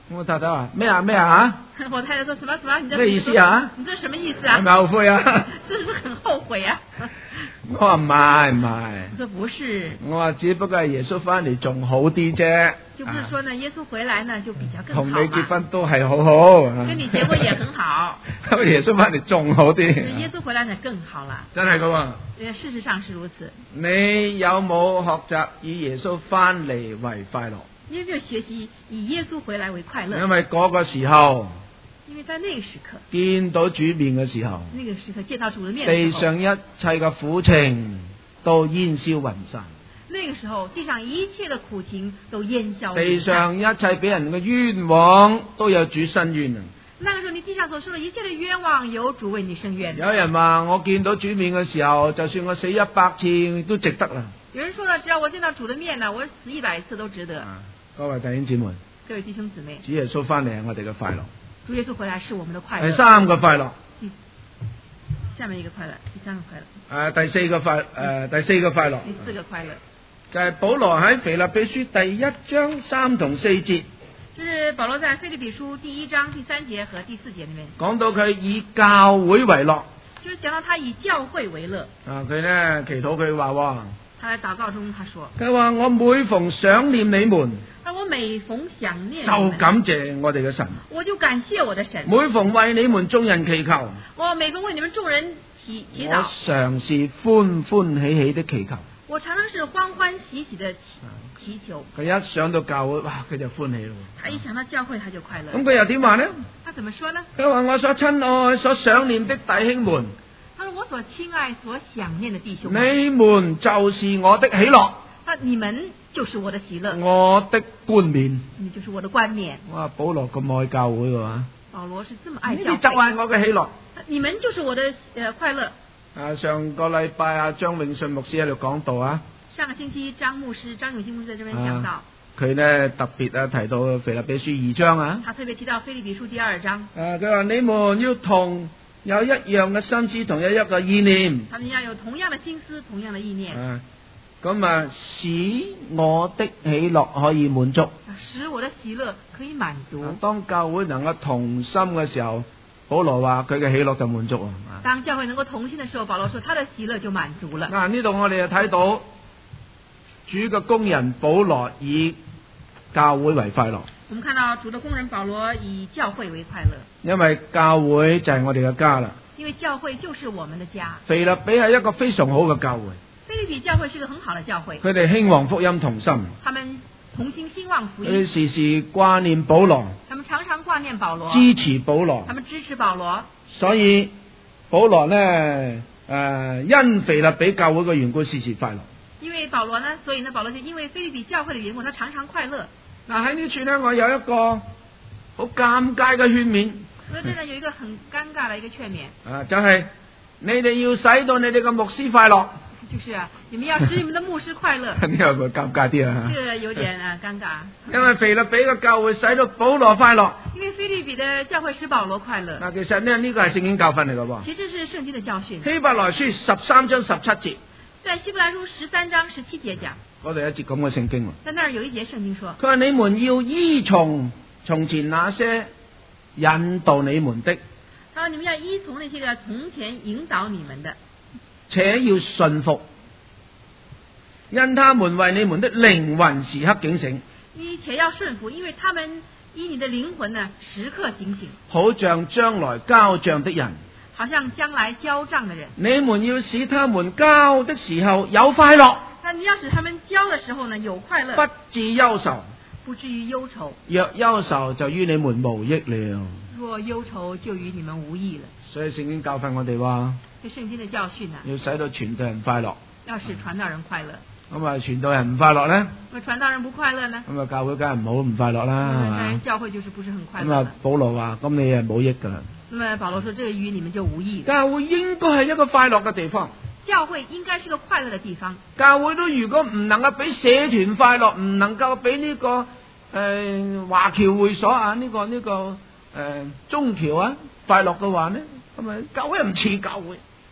我太太話咩啊咩啊我太太說什麼什麼？你這咩意思啊？ 你這什麼意思係咪啊？ 後悔啊？ 是不是很後悔啊？ 我話唔係唔係， 我說不是， 我話只不過係耶穌翻嚟仲好啲啫。 就不是說呢，耶穌回來呢就比較更好同嘛。 你結婚都係好好， 跟你結婚也很好。 耶穌翻嚟仲好啲。 耶穌回來呢更好啦。 真係噶喎！ 呃事實上是如此。 你有冇學習以耶穌翻嚟為快樂？ 你有沒有學習以耶穌回來為快樂？ 因為嗰個時候， 因為在那個時刻， 見到主面嘅時候， 那個時刻見到主的面的時候， 地上一切嘅苦情都煙消雲散。 那個時候地上一切的苦情都煙消雲散。 地上一切俾人嘅冤枉都有主伸冤啊！ 那個時候你地上所受的一切的冤枉，有主為你伸冤。 有人話我見到主面嘅時候，就算我死一百次都值得啦。 有人說呢，只要我見到主的面呢，我死一百次都值得。 啊，各位弟兄姊妹， 各位弟兄姊妹， 主耶穌翻嚟係我哋嘅快樂。 主耶穌回來是我們的快樂。 第三個快樂， 嗯，下面一個快樂，第三個快樂。 誒、呃，第四個快誒、呃，第四個快樂， 第四個快樂就係保羅喺腓立比書第一章三同四節， 就是保羅在腓立比書第一章第三節和第四節裏面講到佢以教會為樂。 就是講到他以教會為樂。 啊，佢呢祈禱佢話喎， 他在禱告中他說， 佢話我每逢想念你們， 那我每逢想念你就們感謝我哋嘅神； 我就感謝我的神。 每逢為你們眾人祈求， 我每逢為你們眾人祈祈我禱， 常是歡歡喜喜的祈求。 我常常是歡歡喜喜的祈祈求。 佢一上到教會，哇，佢就歡喜咯。 他一想到教會，他就快樂。 咁佢又點話呢？ 他怎麼說呢？ 佢話我所親愛、所想念的弟兄們， 他說我所親愛、所想念的弟兄們， 你們就是我的喜樂， 他你們就是我的喜樂， 我的冠冕。 你們就是我的冠冕。 哇，保羅咁愛教會嘅話， 保羅是這麼愛呢教會， 啲就係我嘅喜樂。 你們就是我的呃快樂。 啊，上個禮拜啊，張永信牧師喺度講道啊。 上個星期張牧師張永信牧師在這邊講到， 佢呢特別啊提到腓立比書二章啊。 他特別提到腓立比書第二章。 啊，佢話你們要同有一樣嘅心思，同有一個意念。 他們要有同樣的心思，同樣的意念。 啊，咁啊，使我的喜樂可以滿足。 使我的喜樂可以滿足。 啊，當教會能夠同心嘅時候，保羅話佢嘅喜樂就滿足啊。 當教會能夠同心的時候，保羅說他的喜樂就滿足了。 嗱，呢度我哋就睇到主嘅工人保羅以教會為快樂。 我們看到主的工人保羅以教會為快樂， 因為教會就係我哋嘅家啦。 因為教會就是我們的家。 腓立比係一個非常好嘅教會。 腓立比教會是一個很好的教會。 佢哋興旺福音同心。 他們同心興旺福佢哋音。 時時掛念保羅。 他們常常掛念保羅。 支持保羅。 他們支持保羅。 所以保羅呢，誒、呃，因腓立比教會嘅緣故，時時快樂。 因為保羅呢，所以呢，保羅就因為腓立比教會的緣故，他常常快樂。 嗱，喺呢處呢，我有一個好尷尬嘅勸勉。 所以呢，有一個很尷尬的一個勸勉。 啊，就係、是、你哋要使到你哋嘅牧師快樂。 就是啊，你們要使你們的牧師快樂。 呢個會尷尬啲啊。 這個有點啊尷尬。 因為腓立比嘅教會使到保羅快樂。 因為腓立比的教會使保羅快樂。 嗱，其實呢，呢個係聖經教訓嚟嘅喎。 其實是聖經的教訓。 希伯來書十三章十七節。 在希伯來書十三章十七節講。 嗰度有一節咁嘅聖經。 在那兒有一節聖經說。 佢話你們要依從從前那些引導你們的。 他說你們要依從那些個從前引導你們的。 且要順服，因他們為你們的靈魂時刻警醒。 你且要順服，因為他們依你的靈魂呢時刻警醒。 好像將來交賬的人。 好像將來交賬的人。 你們要使他們交的時候有快樂。 那你要使他們交的時候呢有快樂。 不至憂愁。 不至於憂愁。 若憂愁就於你們無益了。 若憂愁就與你們無益了。 所以聖經教訓我哋話。 這聖經的教訓啊。 要使到傳道人快樂。 要使傳道人快樂。 咁啊，傳道人唔快樂咧？ 咁傳道人不快樂呢？ 咁啊，教會梗係唔好唔快樂啦，係嘛？ 教會就是不是很快樂。 咁啊，保羅話：咁你係冇益噶啦。 那麼保羅說：這個與你們就無益。 教會應該係一個快樂嘅地方。 教會應該是個快樂嘅地方。 教會都如果唔能夠俾社團快樂，唔能夠俾呢個誒華僑會所啊，呢個呢個誒中僑啊快樂嘅話呢，咁啊教會唔似教會。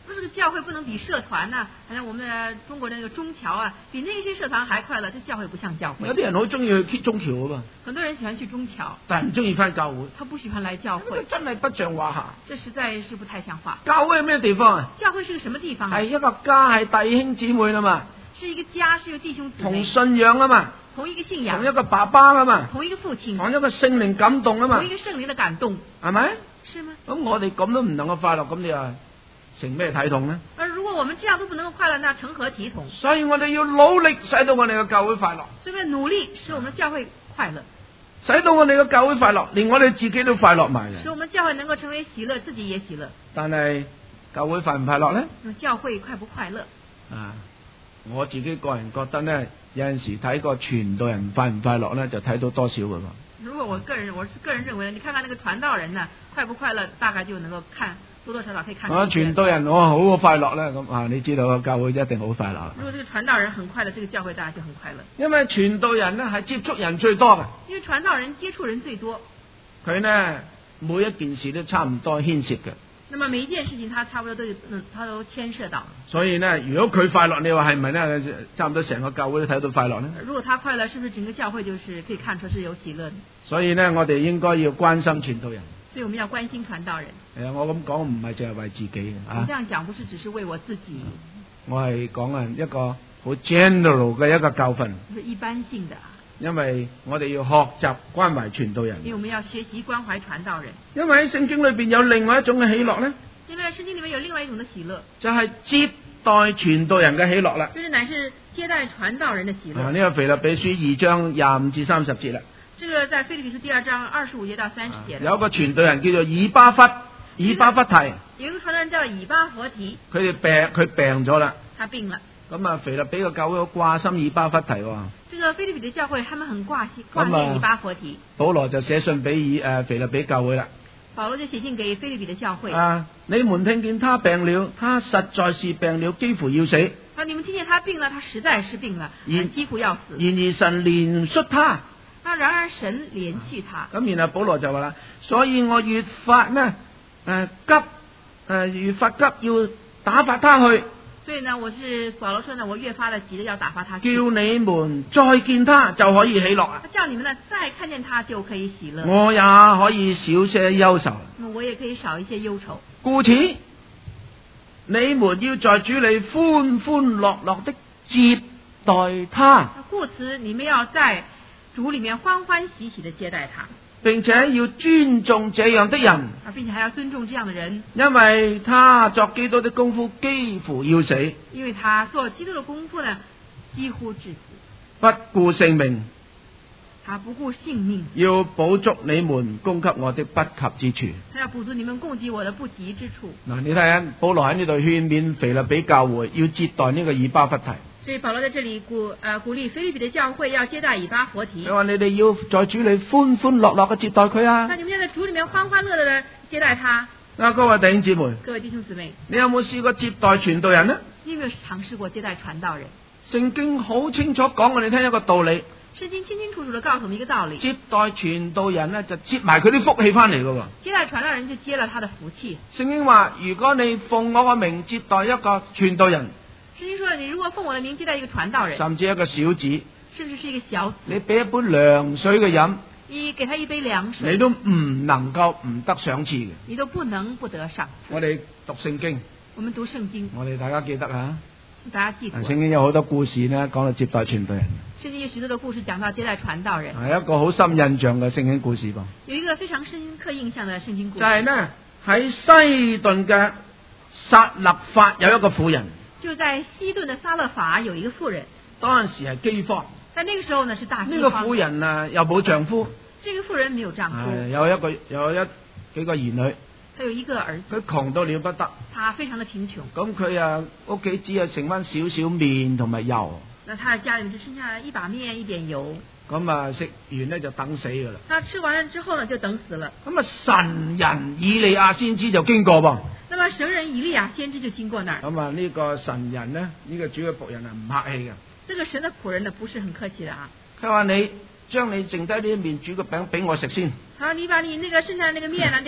说这个教會不能比社團呐、啊，好像我們的中國的那個中僑啊，比那些社團還快樂，這教會不像教會。 有啲人好中意去中橋啊嘛， 很多人喜歡去中僑， 但係唔中意翻教會。 他不喜歡來教會， 真係不像話下。 這實在是不太像話。 教會係咩地方啊？ 教會是個什麼地方啊？ 係一個家，係弟兄姊妹啦嘛。 是一個家，是一個弟兄姊妹。 同信仰啊嘛。 同一個信仰。 同一個爸爸啊嘛。 同一個父親。 同一個聖靈感動啊嘛。 同一個聖靈的感動。 係咪？ 是嗎？ 咁我哋咁都唔能夠快樂，咁你話成咩體統呢？ 而如果我們這樣都不能夠快樂，那成何體統？ 所以我哋要努力使到我哋嘅教會快樂。 所以我哋努力使我們教會快樂， 使到我哋嘅教會快樂，連我哋自己都快樂埋嘅。 使我們教會能夠成為喜樂，自己也喜樂。 但係教會快唔快樂呢？ 教會快不快樂？ 啊，我自己個人覺得呢，有陣時睇個傳道人快唔快樂呢，就睇到多少嘅。 如果我個人，我是個人認為，你看看那個傳道人呢，快不快樂，大概就能夠看多多少少可以看。 啊，傳道人我好快樂咧，咁啊，你知道個教會一定好快樂。 如果這個傳道人很快樂，這個教會大家就很快樂。 因為傳道人呢係接觸人最多嘅。 因為傳道人接觸人最多。佢呢每一件事都差唔多牽涉嘅。 那麼每一件事情，他差不多都有，嗯，他都牽涉到。 所以呢，如果佢快樂，你話係咪呢？差唔多成個教會都睇到快樂呢？ 如果他快樂，是不是整個教會就是可以看出是有喜樂的？ 所以呢，我哋應該要關心傳道人。 所以我們要關心傳道人。係啊， 我咁講唔係淨係為自己嘅。 我這樣講不是只是為我自己。 我係講啊一個好 general 嘅一個教訓。 是一般性的。 因為我哋要學習關懷傳道人。 因為我們要學習關懷傳道人。因為喺聖經裏邊有另外一種嘅喜樂咧。 因為聖經裏面有另外一種嘅喜樂。就係接待傳道人嘅喜樂啦。 就是乃是接待傳道人嘅喜樂。啊， 呢個腓立比書二章廿五至三十節啦。 這個在腓立比書第二章二十五節到三十節。 有一個傳道人叫做以巴弗，以巴弗提。 有一個傳道人叫以巴弗提。 佢哋病，佢病咗啦。 他病了。咁啊，腓立比個教會好掛心以巴弗提喎。 這個腓立比的教會，他們很掛心掛念以巴弗提。 保羅就寫信俾以誒腓立比教會啦。 保羅就寫信給腓立比的教會。 啊，你們聽見他病了，他實在是病了，幾乎要死。 啊，你們聽見他病了，他實在是病了，幾乎要死。 然而神憐恤他。 啊，然而神憐恤他。 咁然後保羅就話啦，所以我越發呢誒、呃、急誒、呃、越發急要打發他去。 所以呢，我是保羅說呢，我越發的急着要打發他去。 叫你們再見他就可以喜樂啊！ 叫你們呢再看見他就可以喜樂。 我也可以少些憂愁。 我也可以少一些憂愁。 故此，你們要在主裏歡歡樂樂的接待他。 故此，你們要在主裏面歡歡喜喜的接待他。 並且要尊重這樣的人， 啊，並且還要尊重這樣的人， 因為他作基督的功夫幾乎要死， 因為他做基督的功夫呢，幾乎致死， 不顧性命， 他不顧性命， 要補足你們供給我的不及之處， 他要補足你們供給我的不及之處。 嗱，你睇下保羅喺呢度勸勉腓立比教會要接待呢個以巴弗提。 所以保羅在這裏鼓呃鼓勵腓立比的教會要接待以巴弗提。 佢話你哋要在主裏歡歡樂樂嘅接待佢啊！ 那你們要在主裏面歡歡樂樂的接待他。 啊，各位弟兄姊妹， 各位弟兄姊妹， 你有冇試過接待傳道人呢？ 你有沒有嘗試過接待傳道人？ 聖經好清楚講我哋聽一個道理。 聖經清清楚楚地告訴我們一個道理。接待傳道人呢，就接埋佢啲福氣翻嚟噶喎。 接待傳道人就接了他的福氣。聖經話，如果你奉我個名接待一個傳道人。 聖經說，你如果奉我的名接待一個傳道人， 甚至一個小子， 甚至是一個小子， 你俾一杯涼水嘅飲， 你給他一杯涼水， 你都唔能夠唔得賞賜嘅， 你都不能不得賞賜。 我哋讀聖經， 我們讀聖經， 我哋大家記得啊， 大家記得。 聖經有好多故事呢，講到接待傳道人。 聖經有許多的故事講到接待傳道人， 係一個好深印象嘅聖經故事噃。 有一個非常深刻印象嘅聖經故事， 就係呢喺西頓嘅撒勒法有一個婦人。 就在西頓的撒勒法有一個婦人， 當陣時係饑荒， 但那個時候呢是大饑荒。 呢個婦人啊又冇丈夫， 這個婦人沒有丈夫， 有一個有一幾個兒女， 他有一個兒子， 佢窮到了不得， 他非常的貧窮。 咁佢啊屋企只係剩翻少少麵同埋油， 那他的家裏只剩下一把麵一點油， 咁啊食完呢就等死噶啦。 他吃完了之後呢就等死了。 咁啊神人以利亞先知就經過噃。 那麼神人以利亞先知就經過那兒。 咁啊呢個神人呢，呢、這個主嘅僕人啊唔客氣嘅。 這個神的僕人呢不是很客氣的啊。 佢話你將你剩低啲麵煮個餅俾我食先。 好，你把你那個剩下的那個麵呢，就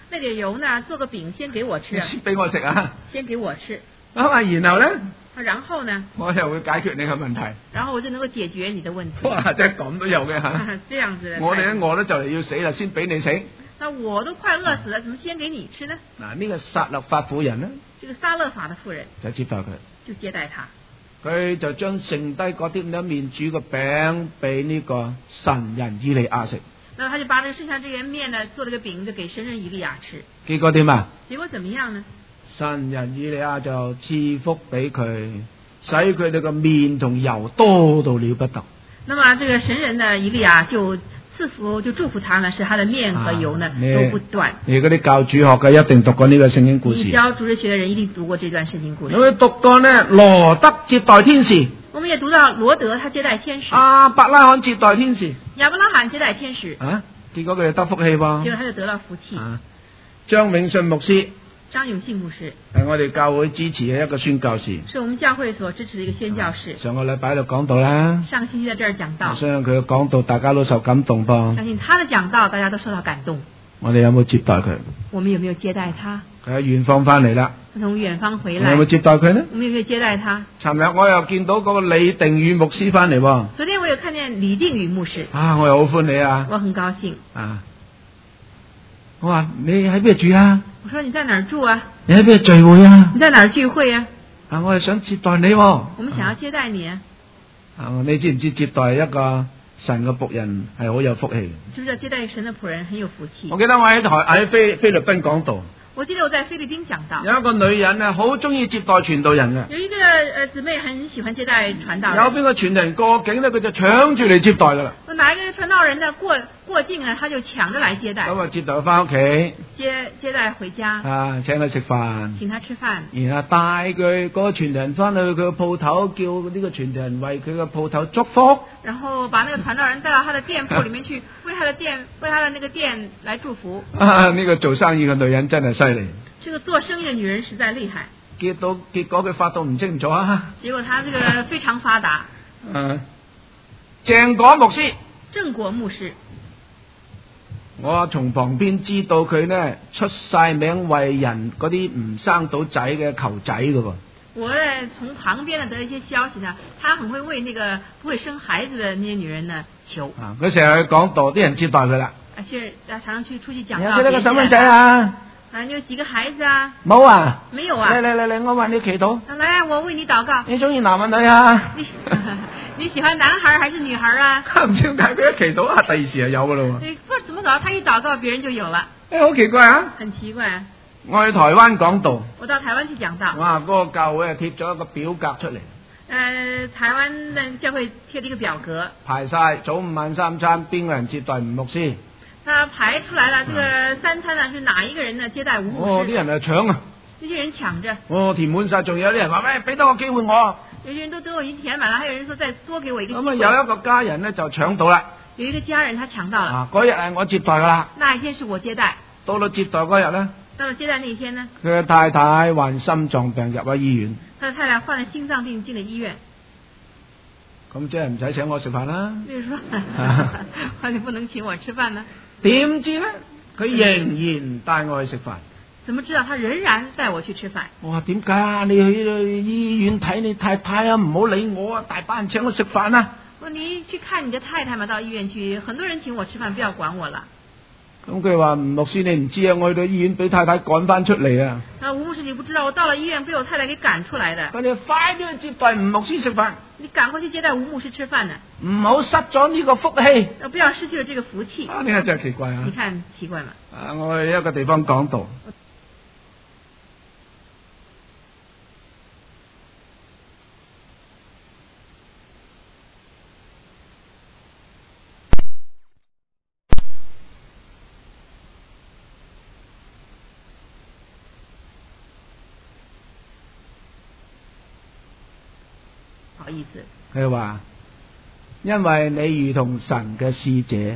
那点油呢，做個餅先給我吃， 先俾我食啊！ 先給我吃。 咁啊，然後咧， 然後呢， 我又會解決你嘅問題。 然後我就能夠解決你的問題。 哇！真係咁都有嘅嚇。 這樣子。 我哋咧餓得就嚟要死啦，先俾你食。 那我都快餓死了，怎麼先給你吃呢？ 嗱，呢個撒勒法婦人咧， 這個撒勒法的婦人就接待佢， 就接待他。 佢就將剩低嗰啲咁樣麵煮個餅俾呢個神人以利亞食。 那他就把這剩下這個麵呢，做了個餅，就給神人以利亞吃。 結果點啊？ 結果怎麼樣呢？ 神人以利亞就賜福俾佢，使佢哋個麵同油多到了不得。 那麼這個神人呢，以利亞就賜福，就祝福他呢，使他的麵和油呢、啊、都不斷。你嗰啲教主學嘅一定讀過呢個聖經故事。 你教主日學嘅人一定讀過這段聖經故事。 我哋讀過呢，羅德接待天使。 我們也讀到羅德他接待天使。 亞伯拉罕接待天使。 亞伯拉罕接待天使。 啊，結果佢就得福氣喎。 結果他就得到福氣。 啊，張永信牧師。 張永信牧師係我哋教會支持嘅一個宣教士， 是我們教會所支持的一個宣教士。 啊、上個禮拜喺度講道啦， 上個星期在這兒講道， 我相信佢嘅講道大家都受感動噃。 相信他的講道大家都受到感動。 我哋有冇接待佢？ 我們有沒有接待他？ 佢喺遠方翻嚟啦， 佢從遠方回來， 有冇接待佢呢？ 我們有沒有接待他？ 尋日我又見到嗰個李定宇牧師翻嚟喎。 昨天我有看見李定宇牧師， 啊，我又好歡喜啊！ 我很高興啊！我話你喺邊度住啊？ 我說你在哪兒住啊？ 你喺邊度聚會啊？ 你在哪兒聚會啊？ 啊，我係想接待你喎。 我們想要接待你啊！ 啊，你知唔知接待一個神嘅僕人係好有福氣？ 知唔知道接待神嘅僕人很有福氣？ 我記得我喺台喺菲菲律賓講道。 我記得我在菲律賓講道， 有一個女人呢，好中意接待傳道人嘅。 有一個誒姊妹很喜歡接待傳道人。 有邊個傳道人過境呢，佢就搶住嚟接待噶啦。 哪一個傳道人呢過過境呢，他就搶着來接待。 咁啊，接待佢翻屋企， 接接待回家。 啊，請佢食飯， 請他吃飯。 然後帶佢嗰個傳道人翻去佢個鋪頭，叫呢個傳道人為佢個鋪頭祝福。 然後把那個傳道人帶到他的店鋪裏面去，為他的店為他的那個店來祝福。 啊，呢個做生意嘅女人真係犀利。 這個做生意的女人實在厲害。 結到結果佢發到唔清楚啊。 結果他這個非常發達。 嗯，鄭果牧師。 鄭果牧師。 我從旁邊知道佢呢出晒名為人嗰啲唔生到仔嘅求仔㗎喎。 我呢從旁邊呢得一些消息呢，他很會為那個不會生孩子的那些女人呢求。 啊，佢成日去講道，啲人接待佢啦。 啊，是啊，常常去出去講道。 有幾多個細蚊仔啊？ 啊，你有幾個孩子啊？ 冇啊。 沒有啊。 嚟嚟嚟嚟，我為你祈禱。 啊，來，我為你禱告。 你中意男人女啊？ 你你喜歡男孩還是女孩啊？ 唔知點解佢一祈禱啊，第二時就有噶咯喎。 你不知怎麼搞，他一禱告，別人就有了。 誒，好奇怪啊！ 很奇怪啊。 我去台灣講道。 我到台灣去講道。 哇，嗰個教會啊貼咗一個表格出嚟。 誒，台灣嘅教會貼咗一個表格。排晒早午晚三餐，邊個人接待吳牧師？ 他排出來了，這個三餐呢是哪一個人呢接待吳牧師？ 哦，啲人啊搶啊！ 呢啲人搶着。 哦，填滿晒，仲有啲人話喂，俾多個機會我。 有些人都等我已經填滿了，還有人說再多給我一個機會。 咁啊，有一個家人呢就搶到啦。 有一個家人他搶到了。 啊，嗰日係我接待噶啦。 那一天是我接待。 到到接待嗰日呢？ 到了接待那一天呢？ 佢嘅太太患心臟病入咗醫院。 他的太太患了心臟病進了醫院。 咁即係唔使請我食飯啦。 就是說，話你不能請我吃飯呢？ 點知呢？佢仍然帶我去食飯。 怎麼知道他仍然帶我去吃飯？ 我話點解啊？你去醫院睇你太太啊，唔好理我啊！大把人請我食飯啊！ 我你去看你的太太嘛，到醫院去，很多人請我吃飯，不要管我了。 咁佢話吳牧師你唔知啊，我去到醫院俾太太趕翻出嚟啊！ 啊，吳牧師你不知道，我到了醫院被我太太給趕出來的。 佢哋快啲去接待吳牧師食飯。 你趕快去接待吳牧師吃飯呢？ 唔好失咗呢個福氣。 不要失去了這個福氣。 啊，呢個真係奇怪啊！ 你看奇怪嘛？ 啊，我去一個地方講道。 不好意思。 佢話因為你如同神嘅使者，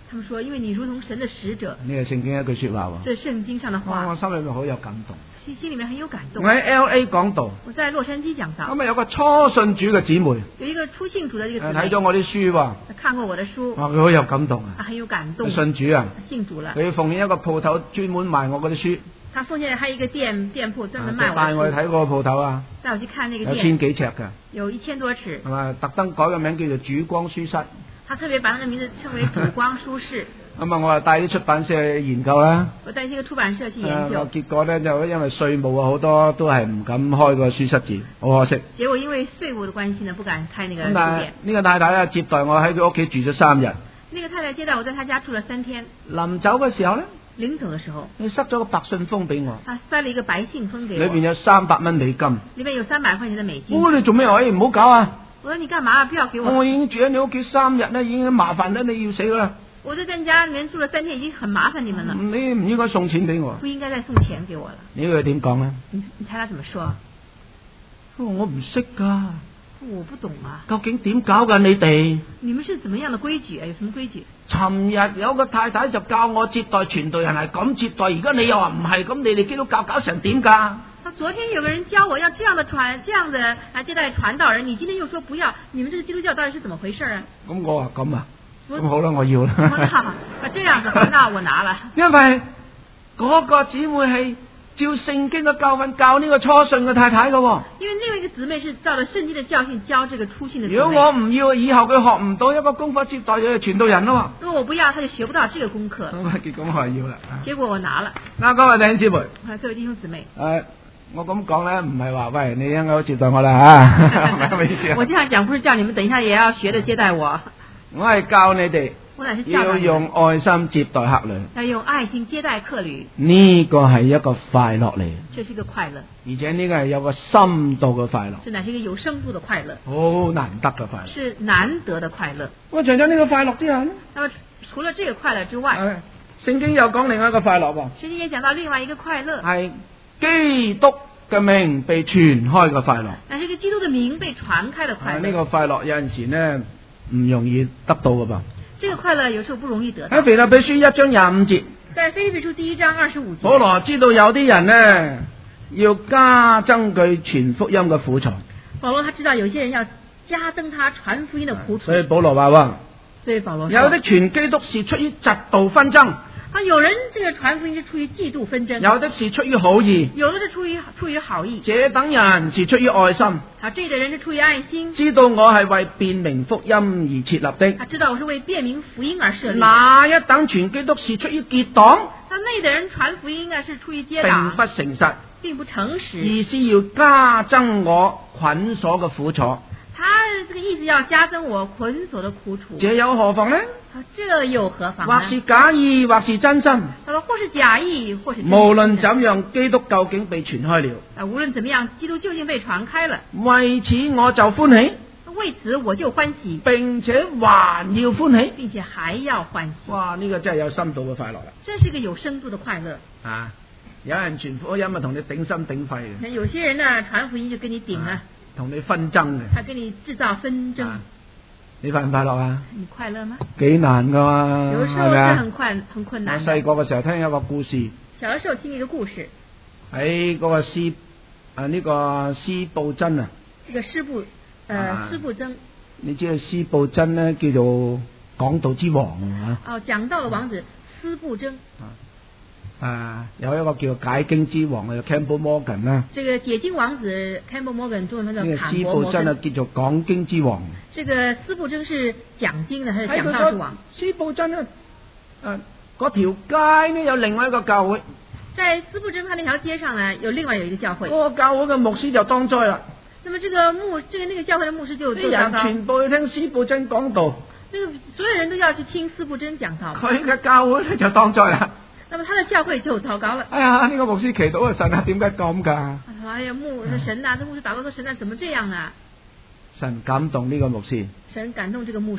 他们说，因為你如同神的使者， 呢個聖經一句說話喎。 這是聖經上的哇！我話， 心裏面好有感動。 心心裡面很有感動我。喺 L A 講道， 我在洛杉磯講道， 咁啊有個初信主嘅姊妹， 有一個初信主的一個誒姊妹， 睇咗我啲書喎， 看過我的書， 哇！佢好有感動啊， 他很有感動， 佢信主啊， 信主了。 佢要奉獻一個鋪頭專門賣我嗰啲書， 他奉獻了他一個店店鋪，專門啊賣我的書， 帶我去睇嗰個鋪頭啊， 帶我去看那個有千店， 幾尺㗎， 有一千多尺。 係嘛？特登改個名叫做主光書室。 他特別把那個名字稱為主光書室。 咁啊，我啊帶啲出版社去研究啦。 我帶這個出版社去研誒， 究， 結果咧就因為稅務啊，好多都係唔敢開個書室字，好可惜。 結果因為稅務的關係呢，不敢開那個咁但係書店。 呢個太太咧接待我喺佢屋企住咗三日， 那個太太接待我在她家住了三天， 臨走嘅時候咧， 臨走的時候， 佢塞咗個白信封俾我， 她塞了一個白信封給裏邊我， 有三百蚊美金。 裏面有三百塊錢的美金。 我、哦、你做咩可以唔好搞啊？ 我說你幹嘛？不要給我。 我已經住喺你屋企三日咧，已經麻煩得你要死啦。 我在你家裏面住了三天，已經很麻煩你們了， 你唔應該送錢俾我。 不應該再送錢給我了。 你佢點講咧？ 你你猜他怎麼說？ 我唔識噶， 我不懂啊。 究竟點搞噶你哋？ 你們是怎麼樣的規矩啊？有什麼規矩？ 尋日有個太太就教我接待傳道人係咁接待，而家你又話唔係咁，你哋基督教搞成點噶？ 他昨天有個人教我要這樣的傳，這樣的來接待傳道人，你今天又說不要，你們這個基督教到底是怎麼回事啊？ 咁我話咁啊， 我咁好啦，我要啦。 我那啊這樣子，那我拿了。 因為嗰個姊妹係照聖經嘅教訓教呢個初信嘅太太嘅喎。 因為另外一個姊妹是照着聖經的教訓教這個初信的姊妹。 如果我唔要，以後佢學唔到一個功課接待嘅傳道人咯。 如果我不要，他就學不到這個功課。 咁啊，結果我係要啦。 結果我拿了。 嗱，各位弟兄姊妹， 啊，各位弟兄姊妹。 誒，我咁講咧，唔係話喂你應該接待我啦嚇，唔係咁嘅意思啊。 我這樣講不是叫你們等一下也要學着接待我。 我係教你哋我乃是教導要你們用愛心接待客旅， 要用愛心接待客旅， 呢個係一個快樂嚟， 這是一個快樂， 而且呢個係有個深度嘅快樂， 這乃是一個有深度的快樂， 好難得嘅快樂。 是難得的快樂。 我除咗呢個快樂之後咧， 那麼除了這個快樂之外， 誒聖經又講另外一個快樂喎， 聖經也講到另外一個快樂， 係基督嘅名被傳開嘅快樂。 那是一個基督的名被傳開的快樂。 呢個快樂有陣時呢唔容易得到嘅噃。 這個快樂有時候不容易得到。 喺腓立比書一章廿五節， 在腓立比書第一章二十五節， 保羅知道有啲人呢要加增佢傳福音嘅苦楚。 保羅他知道有些人要加增他傳福音的苦楚。 所以保羅話喎， 所以保羅有的傳基督是出於嫉妒紛爭。 啊，有人這個傳福音是出於嫉妒紛爭， 有的是出於好意， 有的是出於出於好意。 這等人是出於愛心。 啊，這類人是出於愛心， 知道我係為辨明福音而設立的。 他知道我是為辨明福音而設立。 那一等傳基督是出於結黨， 那那的人傳福音啊是出於結並黨， 不誠實， 並不誠實， 意思要加增我捆鎖嘅苦楚。 他這個意思要加增我捆鎖的苦楚。 這有何妨呢？ 啊，這又何妨呢？ 或是假意，或是真心。 他說或是假意，或是真心。 無論怎樣，基督究竟被傳開了。 啊，無論怎麼樣，基督究竟被傳開了。 為此我就歡喜， 為此我就歡喜， 並且還要歡喜， 並且還要歡喜。 哇！呢、這個真係有深度嘅快樂啦。 這是一個有深度的快樂。 啊！有人傳福音啊，同你頂心頂肺嘅。 有些人呢傳福音就跟你頂啊， 同你紛爭嘅。 他跟你製造紛爭。 啊，你快唔快樂啊？ 你快樂嗎？ 幾難噶嘛， 有時候是很困很困難。 我細個嘅時候聽一個故事。 小的時候聽一個故事。 喺嗰個司啊呢、這個司布真啊。 這個司布，呃司布真。 你知道司布真咧叫做講道之王啊？ 哦，講道嘅王子司布真。 啊，有一個叫解經之王嘅 Campbell Morgan 啦。 這個解經王子 Campbell Morgan 中文叫坎伯摩根。呢個司布真啊叫做講經之王。 這個司布真是講經嘅，還是講道之王？ 司布真啊，啊嗰條街呢有另外一個教會。 在司布真他那條街上呢，有另外有一個教會。 嗰個教會嘅牧師就當災啦。 那麼這個牧，這個那個教會嘅牧師就啲人全部去聽司布真講道。 那個所有人都要去聽司布真講道。 佢嘅教會咧就當災啦。 那麼他的教會就糟糕了。 哎呀，呢、這個牧師祈禱啊，神啊，點解咁噶？ 哎呀，牧神啊，這牧師禱告說神啊，怎麼這樣啊？ 神感動呢個牧師。 神感動這個牧師。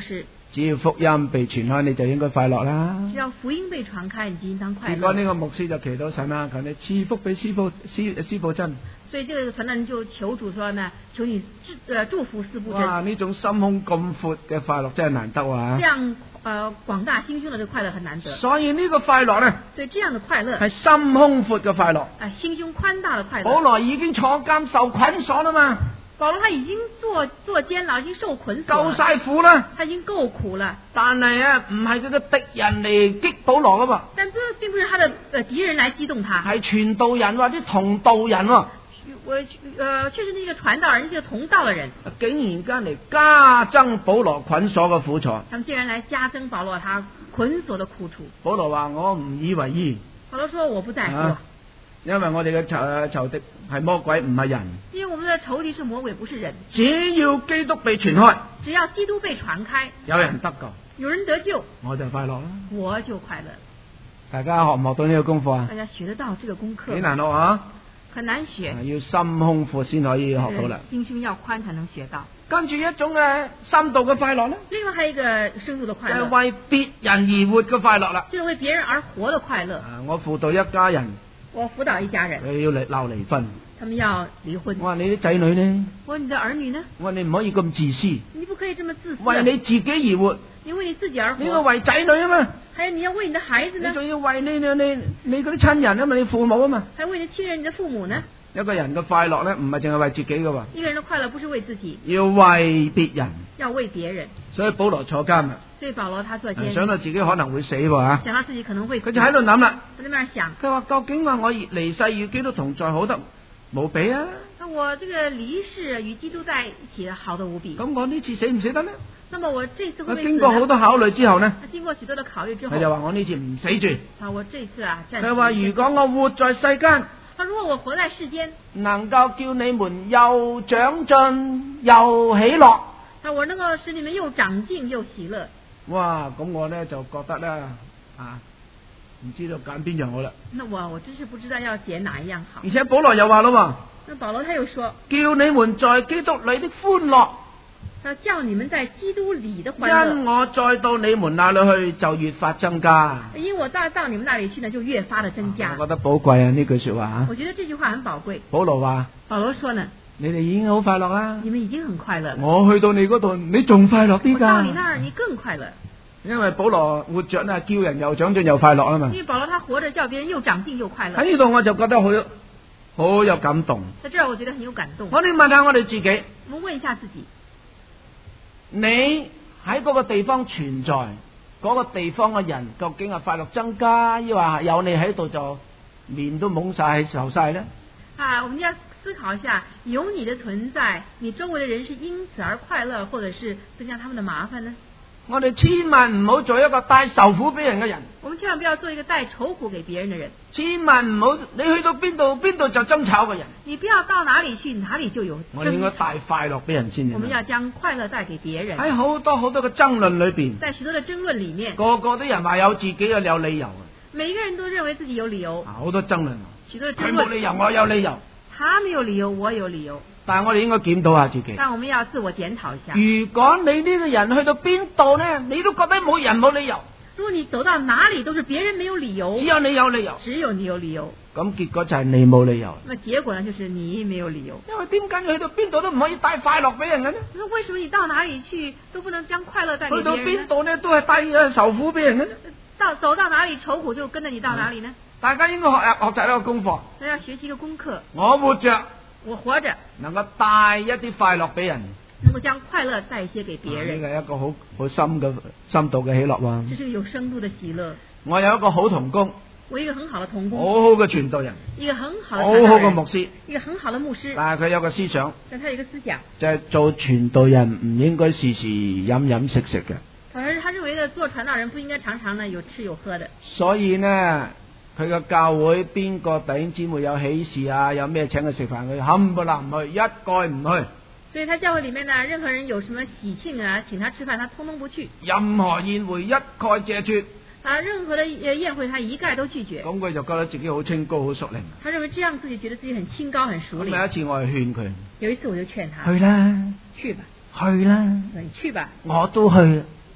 只要福音被傳開，你就應該快樂啦。 只要福音被傳開，你就應當快結果呢樂。 個牧師就祈禱神啊，求你賜福俾師傅師師傅真。 所以這個傳道人就求主說呢，求你祝呃祝福司布真。 哇！呢種心胸咁闊嘅快樂真係難得啊！ 這樣呃廣大心胸的這個快樂很難得。 所以呢個快樂呢， 所以這樣的快樂係心胸闊嘅快樂。 啊，心胸寬大的快樂。 保羅已經坐監受捆鎖啦嘛， 保羅他已經坐坐監了，已經受捆鎖了， 夠晒苦啦。 他已經夠苦了。 但係啊，唔係佢嘅敵人嚟激保羅噶噃， 但這並不是他的呃敵人來激動他， 係傳道人或者同道人喎， 我呃確實那個傳道人，那個同道的人， 竟然間嚟加增保羅捆鎖嘅苦楚。 他們竟然來加增保羅他捆鎖的苦楚。 保羅話：我唔以為意， 保羅說我不在乎。 啊因為我哋嘅仇仇敵係魔鬼，唔係人。 因為我們的仇敵是魔鬼，不是人。 只要基督被傳開， 只要基督被傳開， 有人得救， 有人得救， 我就快樂啦。 我就快樂。 大家學唔學到呢個功課啊？ 大家學得到這個功課？ 幾難學啊！ 很難學， 要心胸闊先可以學到啦。 心胸要寬才能學到。 跟住一種嘅深度嘅快樂咧， 另外還有一個深度的快樂， 就係為別人而活嘅快樂啦。 就是為別人而活的快樂。 啊，我輔導一家人。 我輔導一家人， 佢要嚟鬧離婚， 他們要離婚。 我話你啲仔女呢？ 我話你的兒女呢？ 我話你唔可以咁自私， 你不可以這麼自私， 為你自己而活， 你為你自己而活， 你要為仔女啊嘛， 還有你要為你的孩子呢， 你仲要為你你你你嗰啲親人啊嘛，你父母啊嘛， 還為你親人、你的父母呢？ 一個人嘅快樂咧，唔係淨係為自己噶喎， 一個人的快樂不是為自己， 要為別人， 要為別人。 所以保羅坐監啊， 所以保羅他坐監， 想到自己可能會死喎吓， 想到自己可能會死， 佢就喺度諗啦， 佢在那邊想， 佢話究竟話我離世與基督同在好得無比啊？ 那我這個離世與基督在一起好得無比。 咁我呢次死唔死得呢？ 那麼我這次會唔會死呢？ 經過好多考慮之後呢， 經過許多的考慮之後， 佢就話我呢次唔死住。 啊，我這次啊， 佢話如果我活在世間， 他如果我活在世間， 能夠叫你們又長進又喜樂， 那我能夠使你們又長進又喜樂。 哇！咁我呢就覺得咧啊，唔知道揀邊樣好啦。 那我我真是不知道要揀哪一樣好。 而且保羅又話咯， 那保羅他又說， 叫你們在基督裏的歡樂， 他叫你們在基督裏的歡樂。 因我再到你們那裏去，就越發增加。 因我到到你們那裏去呢，就越發的增加。 我覺得寶貴啊呢句說話啊。 我覺得這句話很寶貴。 保羅話， 保羅說呢， 你哋已經好快樂啦。 你們已經很快樂。 我去到你嗰度，你仲快樂啲㗎。 我到你那兒，你更快樂。 因為保羅活着呢，叫人又長進又快樂啊嘛。 因為保羅他活着叫別人又長進又快樂。 喺呢度我就覺得好好有感動。 在這兒我覺得很有感動。 我哋問下我哋自己， 我們問一下自己， 你喺嗰個地方存在，嗰個地方嘅人究竟係快樂增加，抑或有你喺度就面都懵晒受晒呢？ 啊，我們要思考一下，有你的存在，你周圍的人是因此而快樂，或者是增加他們的麻煩呢？ 我哋千萬唔好做一個帶受苦俾人嘅人。 我們千萬不要做一個帶愁苦給別人的人。 千萬唔好，你去到邊度邊度就爭吵嘅人。 你不要到哪裏去，哪裏就有爭吵。 我哋應該帶快樂俾人先。 我們要將快樂帶給別人。 喺好多好多嘅爭論裏邊， 在許多的爭論裏面， 個個啲人話有自己嘅有理由。 每個人都認為自己有理由。 好多爭論。 許多的爭論。 佢冇理由，我有理由。 他沒有理由，我有理由。 但係我哋應該檢討下自己。 但我們要自我檢討一下。 如果你呢個人去到邊度呢，你都覺得冇人冇理由。 如果你走到哪裏都是別人沒有理由， 只有你有理由， 只有你有理由。 咁結果就係你冇理由。 那結果呢，就是你沒有理由。 因為點解你去到邊度都唔可以帶快樂俾人嘅呢？ 那為什麼你到哪裏去都不能將快樂帶給別人呢？ 去到邊度呢，都係帶受苦俾人嘅呢？ 到走到哪裏愁苦就跟着你到哪裏呢？ 大家應該學學習一個功課。 大家要學習一個功課。 我活着。 我活着能夠帶一啲快樂俾人， 能夠將快樂帶一些給別人， 呢個係一個好好深嘅深度嘅喜樂喎。 這是個有深度的喜樂。 我有一個好同工， 我一個很好的同工， 好好嘅傳道人， 一個很好的好好嘅牧師， 一個很好的牧師。 但係佢有個思想， 但他有一個思想， 就係做傳道人唔應該時時飲飲食食嘅。 反而他認為呢，做傳道人不應該常常呢有吃有喝的。 所以呢。佢個教會邊個弟兄姊妹有喜事啊，有咩請佢食飯，佢冚唪唥唔去，一概唔去。 所以他教會裏面呢，任何人有什麼喜慶啊，請他吃飯，他通通不去。 任何宴會一概謝絕。 啊，任何的宴會他一概都拒絕。 咁佢就覺得自己好清高好熟練。 他認為這樣自己覺得自己很清高很熟練。 咁有一次我係勸佢。 有一次我就勸他。 去啦。 去吧。 去啦。 你去吧。 我都去。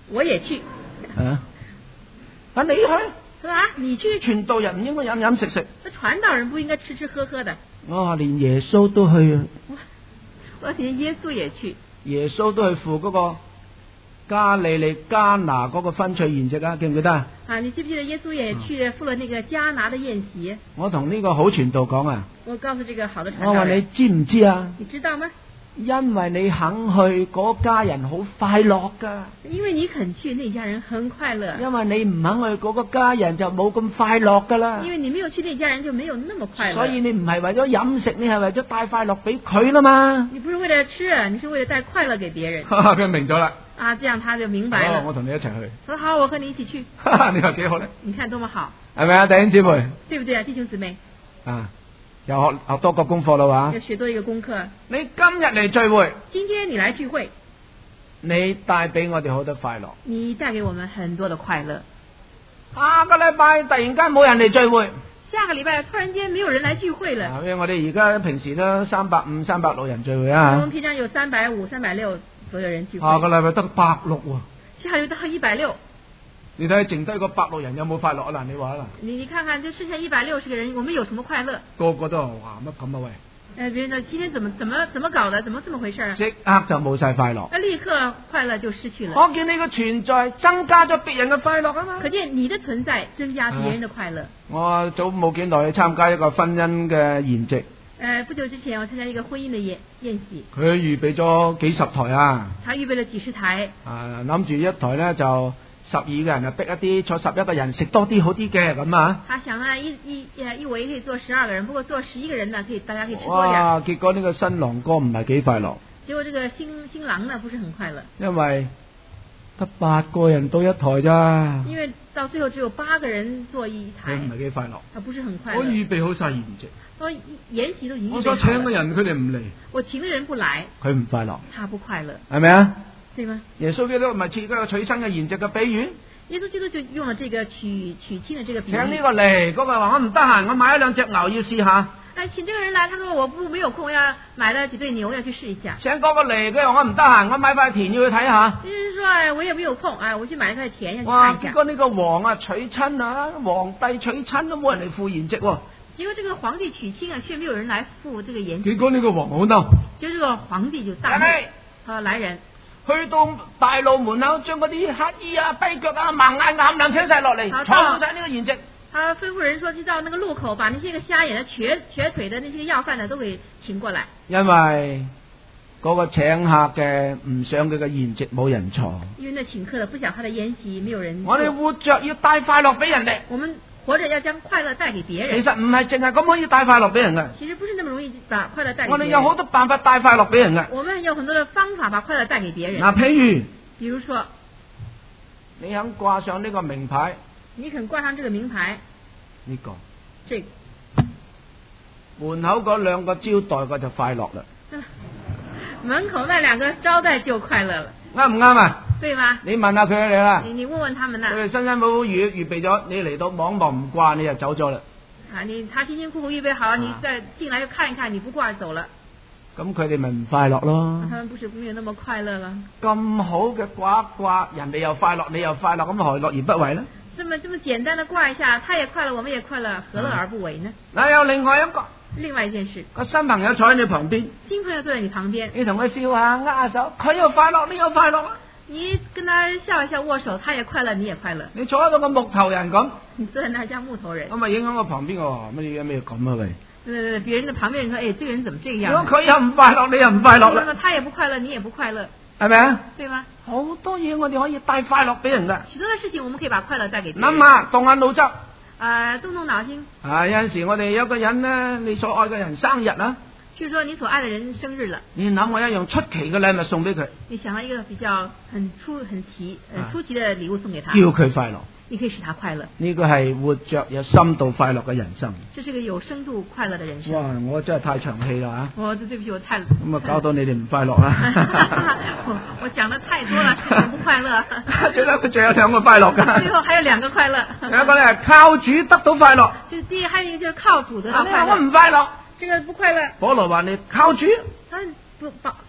我也去。 啊，啊你去， 他说啊，你去。 傳道人唔應該飲飲食食。 那傳道人不應該吃吃喝喝的。 我話連耶穌都去啊。 我我連耶穌也去。 耶穌都去赴嗰個加利利加拿嗰個婚娶筵席啊，記唔記得啊？ 啊，你記不記得耶穌也去赴了那個加拿的宴席？ 我同呢個好傳道講啊。 我告訴這個好的傳道人。 我話你知唔知啊？ 你知道嗎？ 因為你肯去，嗰家人好快樂噶。 因為你肯去，那家人很快樂。 因為你唔肯去，嗰個家人就冇咁快樂噶啦。 因為你沒有去，那家人就沒有那麼快樂。 所以你唔係為咗飲食，你係為咗帶快樂俾佢啦嘛。 你不是為了吃，你是為了帶快樂給別人。 佢明咗啦。 啊，這樣他就明白了。 我同你一齊去。 他說好，我和你一起去。 你話幾好咧？ 你看多麼好。 係咪啊，弟兄姊妹？ 對不對啊，弟兄姊妹？ 啊。又學學多個功課啦話， 要學多一個功課。 你今日嚟聚會， 今天你來聚會， 你帶俾我哋好多快樂。 你帶給我們很多的快樂。 下個禮拜突然間冇人嚟聚會， 下個禮拜突然間沒有人來聚會了。 因為我哋而家平時都三百五、三百六人聚會啊。 我們平常有三百五、三百六左右人聚會。 下個禮拜得百六喎。 下個禮拜得一百六。 你睇剩低個百六人有冇快樂啊？嗱，你話啦。 你你看看，就剩下一百六十個人，我們有什麼快樂？ 個個都話哇乜咁啊喂！ 誒，別人說今天怎麼怎麼怎麼搞的？怎麼這麼回事啊？ 即刻就冇晒快樂。 那立刻快樂就失去了。 可見你嘅存在增加咗別人嘅快樂啊嘛。 可見你的存在增加別人的快樂。啊、 我早冇幾耐去參加一個婚姻嘅宴席。 誒，不久之前我參加一個婚姻的宴宴席。 佢預備咗幾十台啊。 他預備了幾十台。 啊，諗住一台咧就。十二個人啊，逼一啲坐十一個人食多啲好啲嘅咁啊！ 他想呢一一一圍可以坐十二個人，不過坐十一個人呢，可以大家可以吃多點。 哇！結果呢個新郎哥唔係幾快樂。 結果這個新新郎呢，不是很快樂。因為得八個人到一台咋。 因為到最後只有八個人坐一台。 佢唔係幾快樂。 他不是很快樂。 我預備好晒筵席。 我筵席都已經。 我所請嘅人佢哋唔嚟。 我請嘅人不來。 佢唔快樂。 他不快樂。 係咪啊？ 對嗎？ 耶穌基督咪設嗰個娶親嘅筵席嘅比喻。 耶穌基督就用了這個娶娶親的這個比喻。 請呢個嚟，嗰個話我唔得閒，我買咗兩隻牛要試下。 哎，請這個人來，他說我不沒有空，要買了幾對牛要去試一下。 請嗰個嚟，佢話我唔得閒，我買塊田要去睇下。 就是說，哎，我也沒有空，哎，我去買一塊田要去看一下。 哇！結果呢個王啊娶親啊，皇帝娶親都冇人嚟赴筵席喎。 結果這個皇帝娶親啊，卻沒有人來赴這個筵席。 結果呢個王好嬲。 就這個皇帝就大怒。啊，來人。去到大路門口，將嗰啲乞衣啊、跛腳啊、盲眼啱啱請晒落嚟，坐滿晒呢個筵席。 他吩咐人說，就到那個路口，把那些個瞎眼的、瘸瘸腿的那些個要飯的都給請過來。 因為嗰個請客嘅唔想佢嘅筵席冇人坐。 因為那請客的不想他的筵席沒有人。 我哋活着要帶快樂俾人哋。 我們活着要將快樂帶給別人。 其實唔係淨係咁可以帶快樂俾人嘅。 其實不是那麼容易把快樂帶給別人。 我哋有好多辦法帶快樂俾人嘅。 我們有很多的方法把快樂帶給別人。 嗱，譬如， 比如說， 你肯掛上呢個名牌。 你肯掛上這個名牌。 呢個。 這個。 門口嗰兩個招待嘅就快樂啦。 門口那兩個招待就快樂了。 啱唔啱啊？ 對嗎？ 你問下佢哋啦。 你你問問他們啦。 佢哋辛辛苦苦預預備咗，你嚟到望望唔掛，你就走咗啦。 啊，你他辛辛苦苦預備好，啊、你再進來就看一看，你不掛就走了。 咁佢哋咪唔快樂咯。 他們不是沒有那麼快樂了。 咁好嘅掛掛，人哋又快樂，你又快樂，咁何樂而不為呢？ 這麼這麼簡單的掛一下，他也快樂，我們也快樂，何樂而不為呢？ 嗱、啊，有另外一個。 另外一件事， 個新朋友坐喺你旁邊， 新朋友坐在你旁邊， 你同佢笑下，握下手，佢又快樂，你又快樂。 你跟他笑一笑，握手，他也快樂，你也快樂。 你坐喺度個木頭人咁， 你坐在那像木頭人， 咁咪影響我旁邊個乜嘢咩咁啊喂？ 呃，別人的旁邊人說，哎，這個人怎麼這樣？ 如果佢又唔快樂，你又唔快樂啦。 他也不快樂，你也不快樂， 係咪啊？ 對嗎？ 好多嘢我哋可以帶快樂俾人噶。 許多的事情我們可以把快樂帶給別人。 諗下，動下腦汁。 啊，動動腦筋。 啊，有陣時我哋有個人呢，你所愛嘅人生日啊， 譬如說你所愛的人生日了， 你諗我一樣出奇嘅禮物送俾佢。 你想到一個比較很出很奇、很出奇的禮物送給他， 叫佢快樂， 你可以使他快樂。 呢個係活着有深度快樂嘅人生。 這是一個有深度快樂的人生。 哇，我真係太長氣啦啊！ 我對不起，我太咁啊，搞到你哋唔快樂啦。 我我講得太多了，使你不快樂。 最後佢仲有兩個快樂噶。 最後還有兩個快樂。 有一個咧係靠主得到快樂。 就是第一，還有一個就是靠主得到快樂。 我唔快樂。 這個不快樂。 保羅話你靠主。 他不保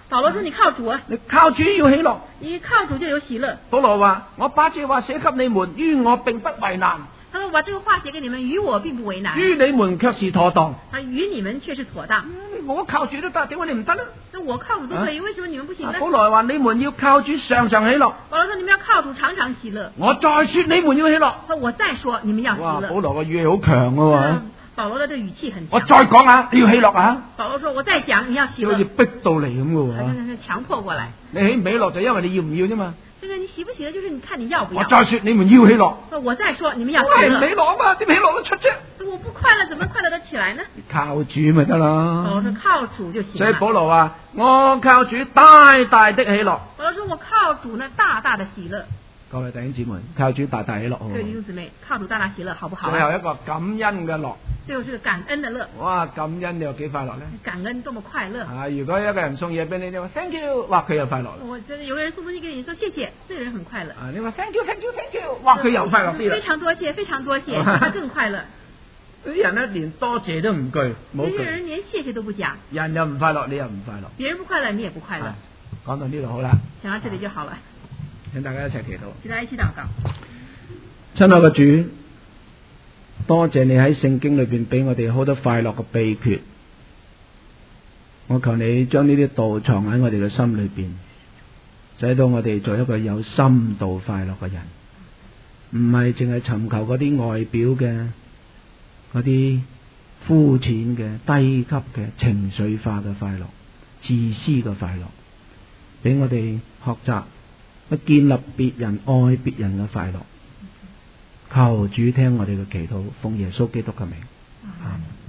保羅說：你靠主啊， 你靠主要喜樂。 你靠主就有喜樂。 保羅話：我把這話寫給你們，於我並不為難， 他說：我把這個話寫給你們，於我並不為難， 於你們卻是妥當。 啊，於你們卻是妥當。 我靠主都得，點解你唔得呢？ 那我靠主都可以，為什麼你們不行呢？ 保羅話：你們要靠主常常喜樂。 保羅說：你們要靠主常常喜樂。 我再說你們要喜樂。 我再說你們要喜哇！ 樂。 保羅個語氣好強嘅喎。 保羅的這個語氣很強。 我再講下，你要喜樂啊！ 保羅說：我再講，你要喜樂。 好似逼到嚟咁嘅喎。 係強迫過來。 你喜唔喜樂就因為你要唔要啫嘛。 這個你喜不喜樂，就是你看你要不要。 我再說你們要喜樂。 我再說你們要喜樂。 我係唔喜樂啊嘛，點喜樂得出啫？ 我不快樂，怎麼快樂得起來呢？ 靠主咪得啦。 保羅說：靠主就行。 所以保羅話：我靠主大大的喜樂。 保羅說：我靠主呢大大的喜樂。 各位弟兄姊妹，靠主大大喜樂好。 各位弟兄姊妹，靠主大大喜樂好不好？ 最後一個感恩嘅樂。 最後是個感恩的樂。 哇！感恩你有幾快樂咧？ 感恩多麼快樂啊！如果一個人送嘢俾你，你話 thank you，哇佢又快樂啦。 我覺得有個人送東西給你，說謝謝，這個人很快樂。 啊！你話 thank you，thank you，thank you，哇佢又快樂啲啦。 非常多謝，非常多謝，他更快樂。 啲人咧連多謝都唔句，冇句。 有啲人連謝謝都不講。 人又唔快樂，你又唔快樂。 別人不快樂，你也不快樂。 講到呢度好啦。 講到這裡就好了。 請大家一齊祈禱。 請大家一起禱告。 親愛嘅主，多謝你喺聖經裏邊俾我哋好多快樂嘅秘訣。我求你將呢啲道藏喺我哋嘅心裏邊，使到我哋做一個有深度快樂嘅人，唔係淨係尋求嗰啲外表嘅、嗰啲膚淺嘅、低級嘅、情緒化嘅快樂、自私嘅快樂，俾我哋學習去建立別人、愛別人嘅快樂。求主聽我哋嘅祈禱，奉耶穌基督嘅名。阿們。